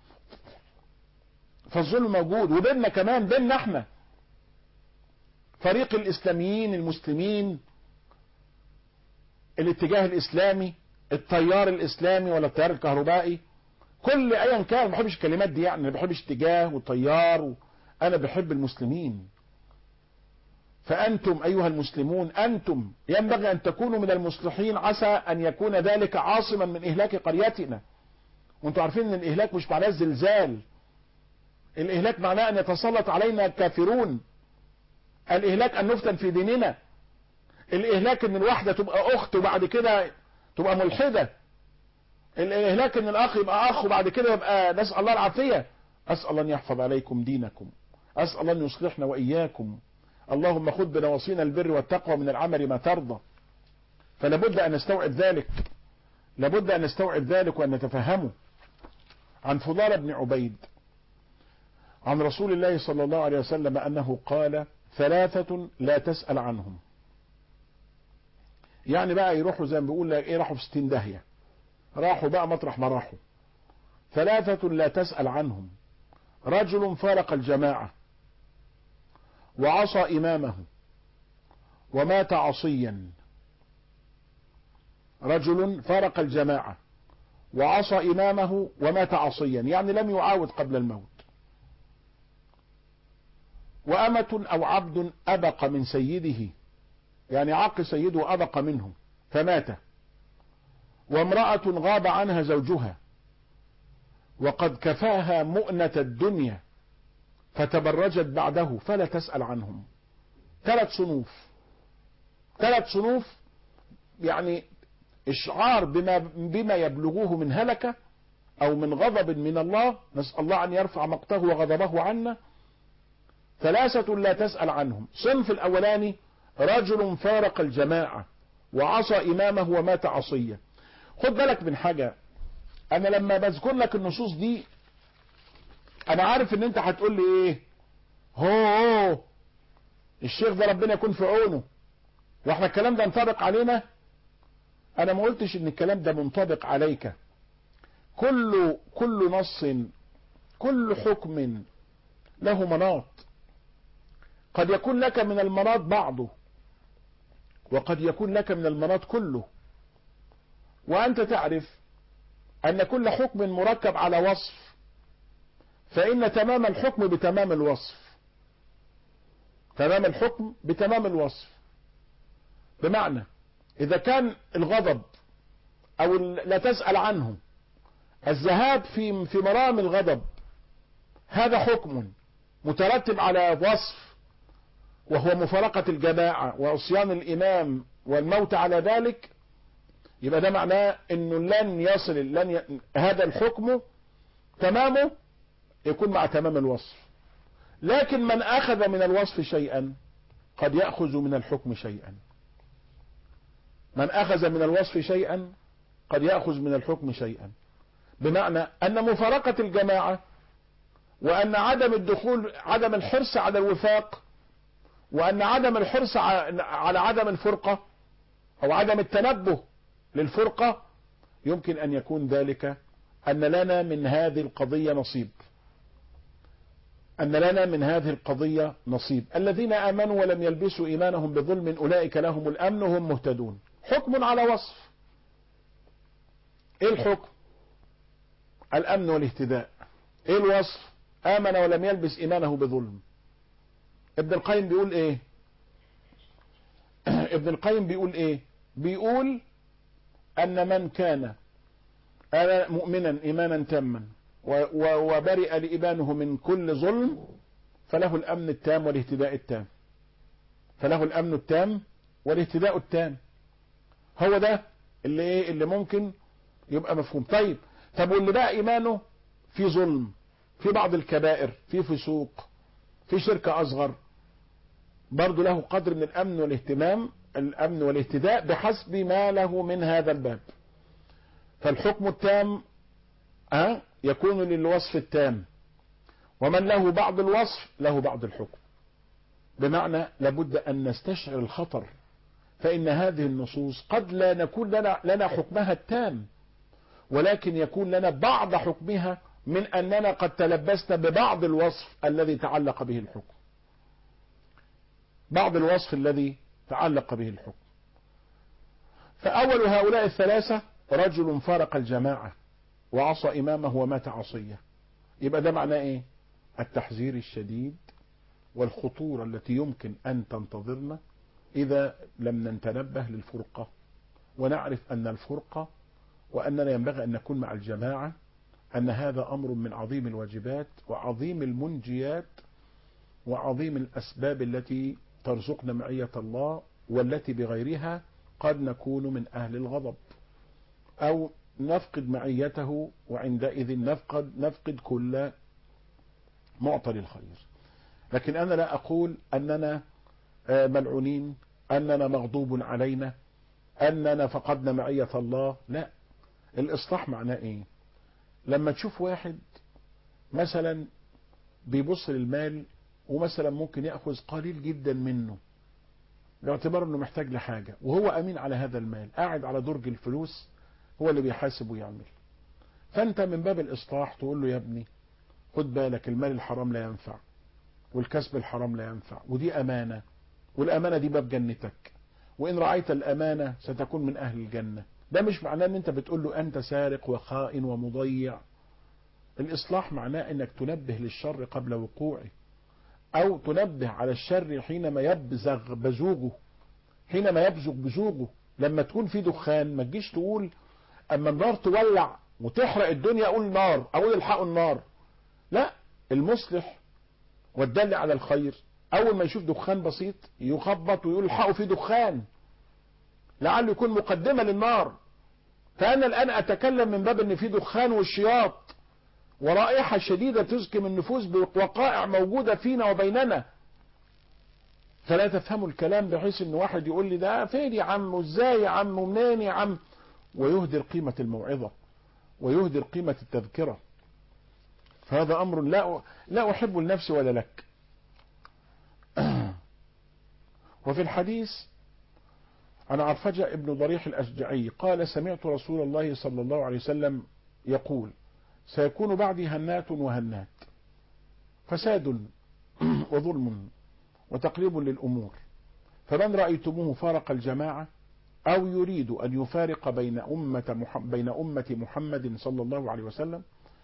فالظلم موجود، وبيننا كمان، بيننا احنا فريق الاسلاميين المسلمين، الاتجاه الاسلامي، التيار الاسلامي ولا التيار الكهربائي، كل ايا كان. ما بحبش الكلمات دي، يعني ما بحبش اتجاه وتيار انا بحب المسلمين. فأنتم أيها المسلمون أنتم ينبغي أن تكونوا من المصلحين، عسى أن يكون ذلك عاصما من إهلاك قريتنا. وانتم عارفين أن الإهلاك مش معناه الزلزال، الإهلاك معناه أن يتسلط علينا الكافرون، الإهلاك أن نفتن في ديننا، الإهلاك أن الواحدة تبقى أخت وبعد كده تبقى ملحدة، الإهلاك أن الأخ يبقى أخ وبعد كده يبقى، نسأل الله العافية. أسأل الله أن يحفظ عليكم دينكم، أسأل الله أن يصلحنا وإياكم. اللهم خذ بنواصينا البر والتقوى من العمل ما ترضى. فلابد أن نستوعب ذلك، لابد أن نستوعب ذلك وأن نتفهمه. عن فضالة بن عبيد عن رسول الله صلى الله عليه وسلم أنه قال: 3 لا تسأل عنهم. يعني بقى يروحوا زي ما بيقول لك ايه، راحوا في 60 داهية، راحوا بقى مطرح ما راحوا. 3 لا تسأل عنهم: رجل فارق الجماعة وعصى إمامه ومات عصيا. رجل فارق الجماعة وعصى إمامه ومات عصيا، يعني لم يعاود قبل الموت. وأمة أو عبد أبق من سيده، يعني عق سيده أبق منه فمات. وامرأة غاب عنها زوجها وقد كفاها مؤنة الدنيا فتبرجت بعده فلا تسأل عنهم. 3 صنوف، 3 صنوف، يعني إشعار بما يبلغوه من هلكة أو من غضب من الله، نسأل الله أن يرفع مقته وغضبه عنا. 3 لا تسأل عنهم. صنف الأولاني: رجل فارق الجماعة وعصى إمامه ومات عصيا. خد بالك من حاجة، أنا لما بذكر لك النصوص دي أنا عارف إن أنت هتقول لي إيه، هو الشيخ ده ربنا يكون في عونه، واحنا الكلام ده ينطبق علينا. أنا ما قلتش إن الكلام ده منطبق عليك. كل نص، كل حكم له مناط، قد يكون لك من المناط بعضه وقد يكون لك من المناط كله. وأنت تعرف أن كل حكم مركب على وصف، فإن تمام الحكم بتمام الوصف، تمام الحكم بتمام الوصف. بمعنى إذا كان الغضب أو لا تسأل عنه، الذهاب في مرام الغضب، هذا حكم مترتب على وصف وهو مفارقة الجماعة وعصيان الإمام والموت على ذلك، يبقى ده معناه انه لن يصل هذا الحكم تمامه يكون مع تمام الوصف. لكن من اخذ من الوصف شيئا قد يأخذ من الحكم شيئا، من اخذ من الوصف شيئا قد يأخذ من الحكم شيئا. بمعنى ان مفارقة الجماعة وان عدم الدخول، عدم الحرص على الوفاق، وان عدم الحرص على عدم الفرقة او عدم التنبه للفرقة، يمكن أن يكون ذلك أن لنا من هذه القضية نصيب، أن لنا من هذه القضية نصيب. الذين آمنوا ولم يلبسوا إيمانهم بظلم أولئك لهم الأمن وهم مهتدون. حكم على وصف. إيه الحكم؟ الأمن والاهتداء. إيه الوصف؟ آمن ولم يلبس إيمانه بظلم. ابن القيم بيقول إيه؟ ابن القيم بيقول إيه؟ بيقول أن من كان مؤمنا إيمانا تاما وبرئ لإيمانه من كل ظلم فله الأمن التام والاهتداء التام، فله الأمن التام والاهتداء التام. هو ده اللي ممكن يبقى مفهوم. طب واللي بقى إيمانه في ظلم، في بعض الكبائر، في فسوق، في شركة أصغر، برضو له قدر من الأمن والاهتمام، الأمن والاهتداء بحسب ما له من هذا الباب. فالحكم التام يكون للوصف التام، ومن له بعض الوصف له بعض الحكم. بمعنى لابد أن نستشعر الخطر، فإن هذه النصوص قد لا نكون لنا حكمها التام، ولكن يكون لنا بعض حكمها من أننا قد تلبسنا ببعض الوصف الذي تعلق به الحكم، بعض الوصف الذي تعلق به الحكم. فأول هؤلاء الثلاثة: رجل فارق الجماعة وعصى إمامه ومات عصية. يبقى ده معناه إيه؟ التحذير الشديد والخطورة التي يمكن أن تنتظرنا إذا لم نتنبه للفرقة ونعرف أن الفرقة وأننا ينبغي أن نكون مع الجماعة، أن هذا أمر من عظيم الواجبات وعظيم المنجيات وعظيم الأسباب التي ترزقنا معية الله، والتي بغيرها قد نكون من أهل الغضب أو نفقد معيته، وعندئذ نفقد كل معطى للخير. لكن أنا لا أقول أننا ملعونين، أننا مغضوب علينا، أننا فقدنا معية الله، لا. الإصلاح معناه إيه؟ لما تشوف واحد مثلا بيبص للمال ومثلا ممكن يأخذ قليل جدا منه باعتبار أنه محتاج لحاجة، وهو أمين على هذا المال، قاعد على درج الفلوس هو اللي بيحاسب ويعمل، فأنت من باب الإصلاح تقول له يا ابني خد بالك، المال الحرام لا ينفع والكسب الحرام لا ينفع، ودي أمانة، والأمانة دي باب جنتك، وإن رعيت الأمانة ستكون من أهل الجنة. ده مش معناه أن أنت بتقول له أنت سارق وخائن ومضيع. الإصلاح معناه أنك تنبه للشر قبل وقوعه، أو تنبه على الشر حينما يبزغ بزوغه، حينما يبزغ بزوغه. لما تكون في دخان ما تجيش تقول أما النار تولع وتحرق الدنيا أقول نار، أقول الحقوا النار. لا، المصلح والدل على الخير أول ما يشوف دخان بسيط يخبط ويقول الحقوا في دخان، لعله يكون مقدمة للنار. فأنا الآن أتكلم من باب أن في دخان والشياط ورائحة شديدة تزكم النفوس بوقائع موجودة فينا وبيننا، فلا تفهموا الكلام بحيث ان واحد يقول لي ده فين يا عم وازاي يا عم ومنين يا عم، ويهدر قيمة الموعظة ويهدر قيمة التذكرة. فهذا أمر لا أحب لنفسي ولا لك. وفي الحديث عن عرفجة ابن ضريح الأشجعي قال سمعت رسول الله صلى الله عليه وسلم يقول سيكون بعدي هنات وهنات، فساد وظلم وتقليب للأمور، فمن رأيتموه فارق الجماعة أو يريد أن يفارق بين أمة محمد صلى الله عليه وسلم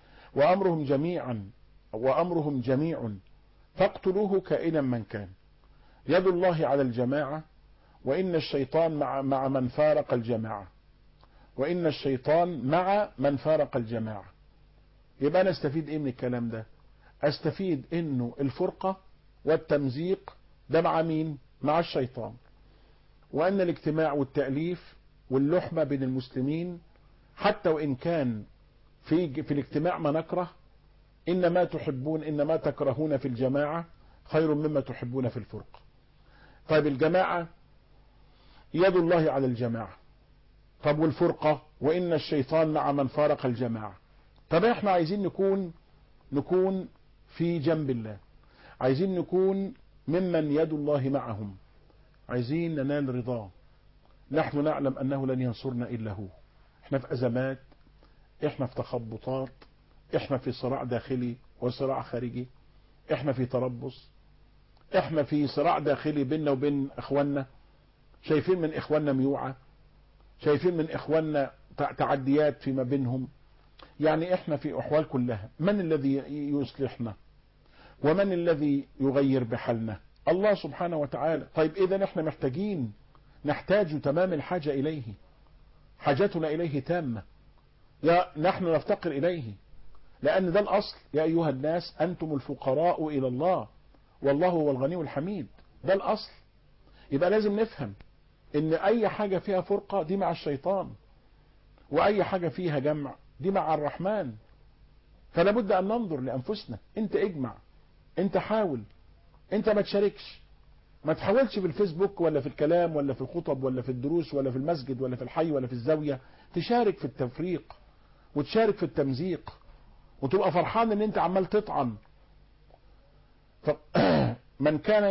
وأمرهم جميع فاقتلوه كائنا من كان. يد الله على الجماعة وإن الشيطان مع من فارق الجماعة، وإن الشيطان مع من فارق الجماعة. يبقى أنا استفيد إيه من الكلام ده؟ أستفيد إنه الفرقة والتمزيق ده مع مين؟ مع الشيطان، وأن الاجتماع والتأليف واللحمة بين المسلمين حتى وإن كان في الاجتماع ما نكره، إنما تكرهون في الجماعة خير مما تحبون في الفرقة. طيب الجماعة يد الله على الجماعة، طب والفرقة وإن الشيطان مع من فارق الجماعة. طب احنا عايزين نكون في جنب الله، عايزين نكون ممن يد الله معهم، عايزين ننال رضاه. نحن نعلم أنه لن ينصرنا إلا هو. احنا في أزمات، احنا في تخبطات، احنا في صراع داخلي وصراع خارجي، احنا في تربص، احنا في صراع داخلي بيننا وبين اخواننا، شايفين من اخواننا ميوعة، شايفين من اخواننا تعديات فيما بينهم. يعني احنا في احوال كلها. من الذي يصلحنا ومن الذي يغير بحالنا؟ الله سبحانه وتعالى. طيب اذا احنا نحتاج تمام الحاجة اليه، حاجتنا اليه تامة، نحن نفتقر اليه، لان ده الاصل. يا ايها الناس انتم الفقراء الى الله والله هو الغني الحميد، ده الاصل. يبقى لازم نفهم ان اي حاجة فيها فرقة دي مع الشيطان، واي حاجة فيها جمع دي مع الرحمن. فلا بد ان ننظر لانفسنا. انت اجمع، انت حاول، انت ما تشاركش، ما تحاولش في الفيسبوك ولا في الكلام ولا في الخطب ولا في الدروس ولا في المسجد ولا في الحي ولا في الزاوية تشارك في التفريق وتشارك في التمزيق وتبقى فرحان ان انت عمال تطعن. من كان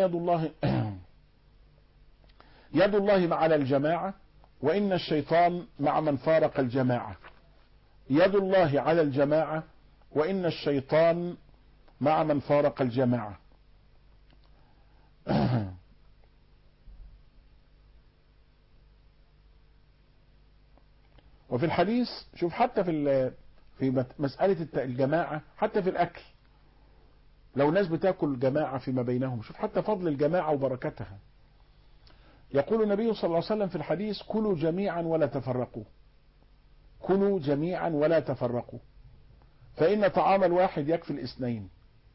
يد الله على الجماعة وإن الشيطان مع من فارق الجماعة. يد الله على الجماعة وإن الشيطان مع من فارق الجماعة. وفي الحديث شوف حتى في مسألة الجماعة، حتى في الأكل لو ناس بتاكل جماعة فيما بينهم، شوف حتى فضل الجماعة وبركتها. يقول النبي صلى الله عليه وسلم في الحديث: كلوا جميعا ولا تفرقوا، كلوا جميعا ولا تفرقوا، فإن طعام الواحد يكفي الاثنين،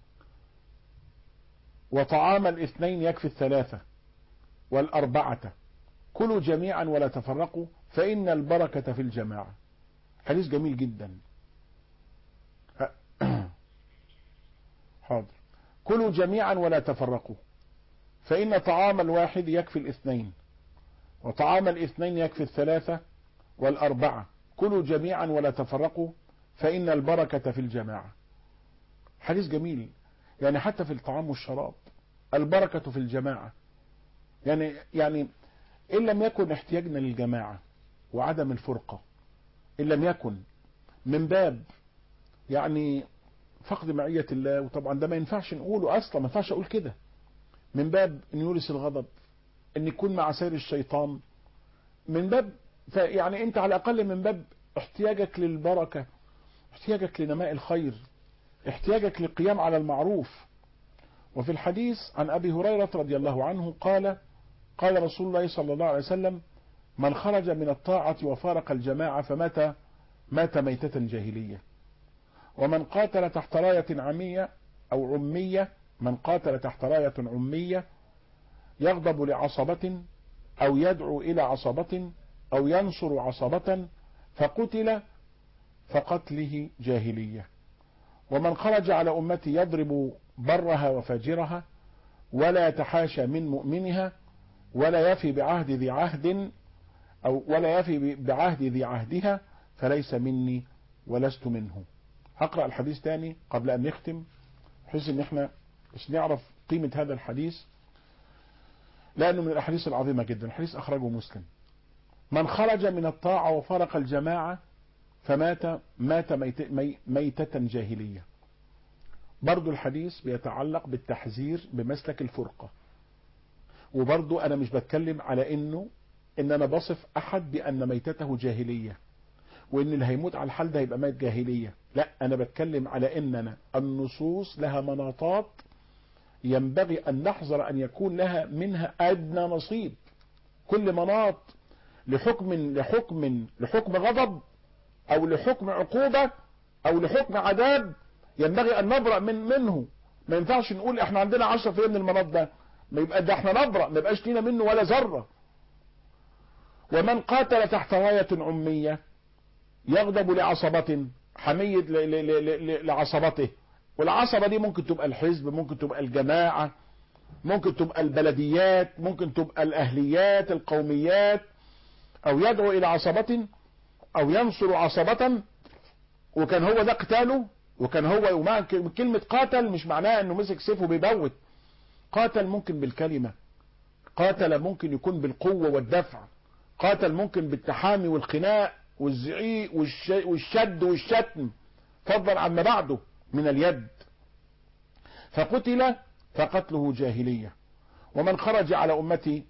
وطعام الاثنين يكفي الثلاثة والأربعة، كلوا جميعا ولا تفرقوا فإن البركة في الجماعة. حديث جميل جدا. حاضر. كلوا جميعا ولا تفرقوا فإن طعام الواحد يكفي الاثنين، وطعام الاثنين يكفي الثلاثة والأربعة، كلوا جميعا ولا تفرقوا فإن البركة في الجماعة. حديث جميل. يعني حتى في الطعام والشراب البركة في الجماعة. يعني إن لم يكن احتياجنا للجماعة وعدم الفرقة، إن لم يكن من باب يعني فقد معية الله، وطبعا ده ما ينفعش نقوله أصلا، ما ينفعش أقول كده، من باب أن يورث الغضب، أن يكون مع سير الشيطان، من باب يعني أنت على الأقل من باب احتياجك للبركة، احتياجك لنماء الخير، احتياجك للقيام على المعروف. وفي الحديث عن أبي هريرة رضي الله عنه قال رسول الله صلى الله عليه وسلم: من خرج من الطاعة وفارق الجماعة مات ميتة جاهلية. ومن قاتل تحت راية عمية أو عمية، من قاتل تحت راية عمية يغضب لعصبة أو يدعو إلى عصبة أو ينصر عصبة فقتل فقتله جاهلية. ومن خرج على أمتي يضرب برها وفاجرها ولا يتحاشى من مؤمنها ولا يفي بعهد ذي عهد ولا يفي بعهد ذي عهدها فليس مني ولست منه. هقرأ الحديث تاني قبل أن نختم، بحيث ان احنا مش نعرف قيمة هذا الحديث، لأنه من الأحاديث العظيمة جدا. الحديث أخرجه مسلم: من خرج من الطاعة وفارق الجماعة مات ميتة جاهلية. برضو الحديث بيتعلق بالتحذير بمسلك الفرقة، وبرضو أنا مش بتكلم على إن أنا بصف أحد بأن ميتته جاهلية، وإن اللي هيموت على الحال ده هيبقى ميت جاهلية. لا، أنا بتكلم على إننا النصوص لها مناطات ينبغي أن نحذر أن يكون لها منها أدنى نصيب. كل مناط لحكم غضب أو لحكم عقوبة أو لحكم عذاب ينبغي أن نبرأ منه. ما ينفعش نقول احنا عندنا 10% من المناط ده، ما يبقى ده احنا نبرأ، ما يبقاش لينا منه ولا ذرة. ومن قاتل تحت راية عمية يغضب لعصبة، حمية لعصبته، والعصبة دي ممكن تبقى الحزب، ممكن تبقى الجماعة، ممكن تبقى البلديات، ممكن تبقى الأهليات القوميات، أو يدعو إلى عصبة أو ينصر عصبة، وكان هو ده قتاله. وكان هو ومع كلمة قاتل مش معناها أنه مسك سيفه بيبوت، قاتل ممكن بالكلمة، قاتل ممكن يكون بالقوة والدفع، قاتل ممكن بالتحامي والخناق والزعيق والشد والشتم فضلا عما بعده من اليد. فقتل فقتله جاهلية. ومن خرج على أمتي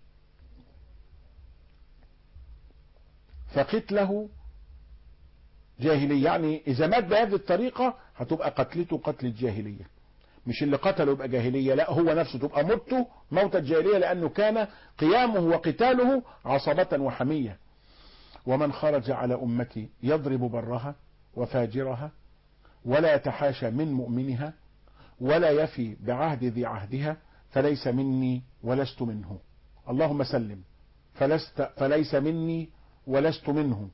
فقتله جاهلية، يعني إذا مات بهذه الطريقة هتبقى قتلته قتل الجاهلية، مش اللي قتله يبقى جاهلية، لا، هو نفسه تبقى موته موت الجاهلية، لأنه كان قيامه وقتاله عصبة وحمية. ومن خرج على أمتي يضرب برها وفاجرها ولا يتحاشى من مؤمنها ولا يفي بعهد ذي عهدها فليس مني ولست منه. اللهم سلم. فليس مني ولست منه.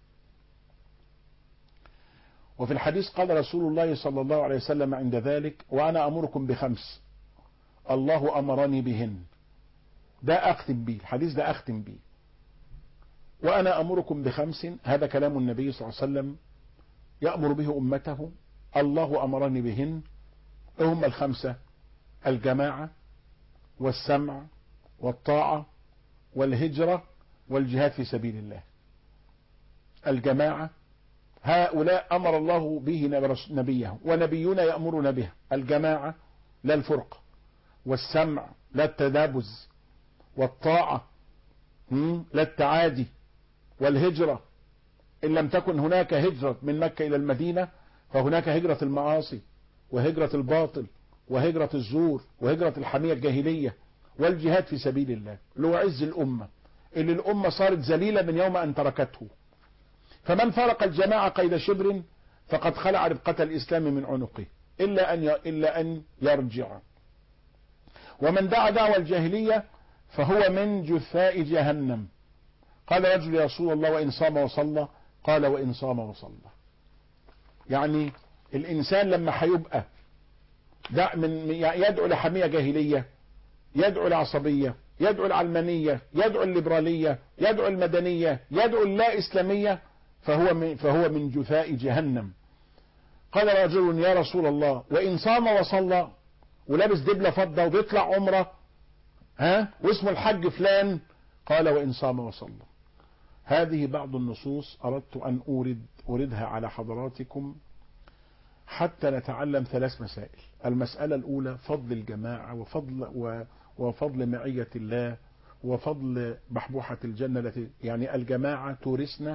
وفي الحديث قال رسول الله صلى الله عليه وسلم عند ذلك: وأنا أمركم بخمس الله أمرني بهن. ده أختم بيه الحديث، ده أختم بيه. وأنا أمركم بخمس، هذا كلام النبي صلى الله عليه وسلم يأمر به أمته، الله أمرني بهن. هم الخمسة: الجماعة والسمع والطاعة والهجرة والجهاد في سبيل الله. الجماعة هؤلاء أمر الله به نبيه ونبينا يأمرنا بها. الجماعة لا الفرقة، والسمع لا التدابز، والطاعة لا التعادي، والهجرة إن لم تكن هناك هجرة من مكة إلى المدينة فهناك هجرة المعاصي وهجرة الباطل وهجرة الزور وهجرة الحمية الجاهلية والجهاد في سبيل الله، اللي هو عز الأمة، اللي الأمة صارت ذليلة من يوم أن تركته. فمن فرق الجماعة قيد شبر فقد خلع ربقة الإسلام من عنقه إلا أن يرجع. ومن دعا دعوى الجاهلية فهو من جثاء جهنم. قال رجل يا رسول الله وإن صام وصلى؟ قال وإن صام وصلى. يعني الإنسان لما هيبقى يدعو لحمية جاهلية، يدعو العصبية، يدعو العلمانية، يدعو الليبرالية، يدعو المدنية، يدعو اللا إسلامية، فهو من جثاء جهنم. قال رجل يا رسول الله وإن صام وصلى ولابس دبلة فضة وبيطلع عمره واسمه الحج فلان؟ قال وإن صام وصلى. هذه بعض النصوص أردت أن أوردها على حضراتكم حتى نتعلم 3 مسائل. المسألة الأولى فضل الجماعة وفضل معية الله وفضل بحبوحة الجنة التي يعني الجماعة تورثنا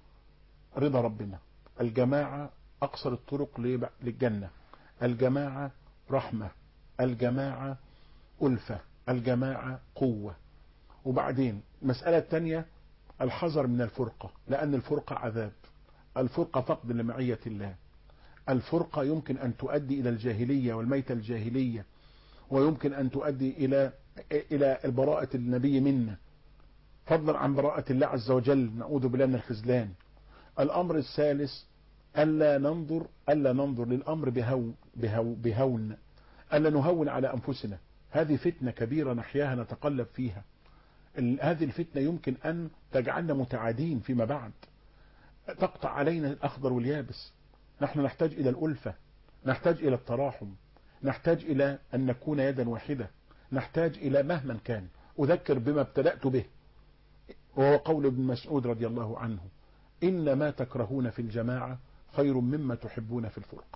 رضا ربنا. الجماعة أقصر الطرق للجنة. الجماعة رحمة. الجماعة ألفة. الجماعة قوة. وبعدين المسألة الثانية الحذر من الفرقة، لأن الفرقة عذاب. الفرقة فقد لمعية الله. الفرقة يمكن أن تؤدي إلى الجاهلية والميتة الجاهلية، ويمكن أن تؤدي إلى البراءة النبي منا، فضلا عن براءة الله عز وجل، نعوذ بالله من الخذلان. الأمر الثالث ألا ننظر للأمر بهون، ألا نهون على أنفسنا. هذه فتنة كبيرة نحياها نتقلب فيها. هذه الفتنة يمكن أن تجعلنا متعادين فيما بعد، تقطع علينا الأخضر واليابس. نحن نحتاج إلى الألفة، نحتاج إلى التراحم، نحتاج إلى أن نكون يدا واحدة، نحتاج إلى مهما كان. أذكر بما ابتدأت به، وهو قول ابن مسعود رضي الله عنه: إن ما تكرهون في الجماعة خير مما تحبون في الفرقة.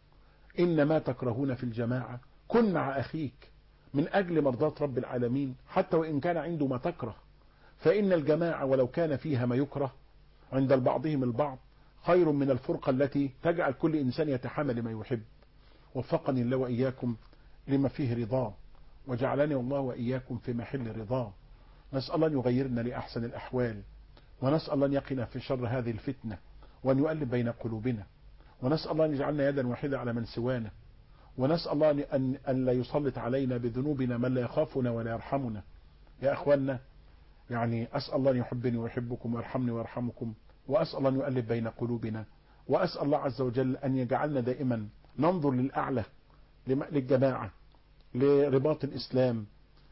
إن ما تكرهون في الجماعة، كن مع أخيك من أجل مرضاة رب العالمين، حتى وإن كان عنده ما تكره، فإن الجماعة ولو كان فيها ما يكره عند بعضهم البعض خير من الفرقة التي تجعل كل إنسان يتحمل ما يحب. وفقني الله وإياكم لما فيه رضاه، وجعلني الله وإياكم في محل رضاه. نسأل الله أن يغيرنا لأحسن الأحوال، ونسأل الله أن يقنا في شر هذه الفتنة، وأن يؤلف بين قلوبنا، ونسأل الله أن يجعلنا يدا واحدة على من سوانا، ونسأل الله أن لا يسلط علينا بذنوبنا من لا يخافنا ولا يرحمنا. يا أخوانا، يعني أسأل الله أن يحبني ويحبكم ويرحمني ويرحمكم، وأسأل الله أن يؤلف بين قلوبنا، وأسأل الله عز وجل أن يجعلنا دائما ننظر للأعلى، للجماعة، لرباط الإسلام،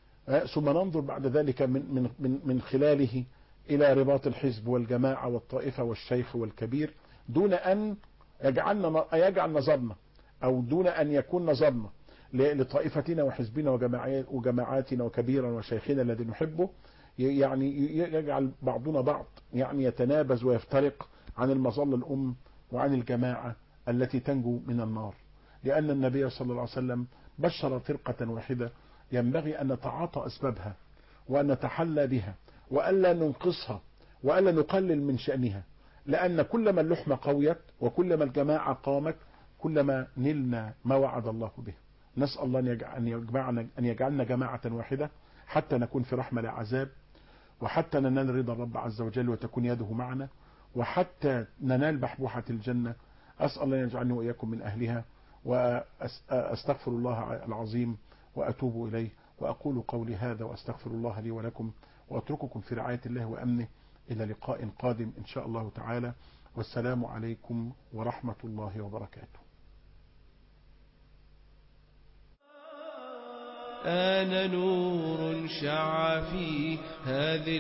ثم ننظر بعد ذلك من خلاله إلى رباط الحزب والجماعة والطائفة والشيخ والكبير، دون أن يجعل نظرنا، أو دون أن يكون نظرنا لطائفتنا وحزبنا وجماعاتنا وكبيرا وشيخنا الذي نحبه، يعني يجعل بعضنا بعض يعني يتنابز ويفترق عن المظلة الأم وعن الجماعة التي تنجو من النار. لأن النبي صلى الله عليه وسلم بشر فرقة واحدة ينبغي أن نتعاطى أسبابها، وأن نتحلى بها، وألا ننقصها، وألا نقلل من شأنها، لأن كلما اللحمة قويت وكلما الجماعة قامت كلما نلنا ما وعد الله به. نسأل الله أن يجعلنا جماعة واحدة حتى نكون في رحمة لا عذاب، وحتى ننال رضا الرب عز وجل وتكون يده معنا، وحتى ننال بحبوحة الجنة. أسأل الله أن يجعلني وإياكم من أهلها، وأستغفر الله العظيم وأتوب إليه، وأقول قولي هذا وأستغفر الله لي ولكم، وأترككم في رعاية الله وأمنه إلى لقاء قادم إن شاء الله تعالى، والسلام عليكم ورحمة الله وبركاته. آن نور شع في هذه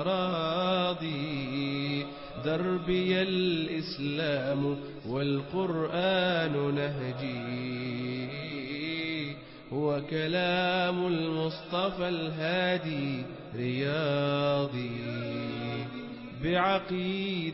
الأراضي، دربي الإسلام والقرآن نهجي، هو كلام المصطفى الهادي رياضي بعقيدة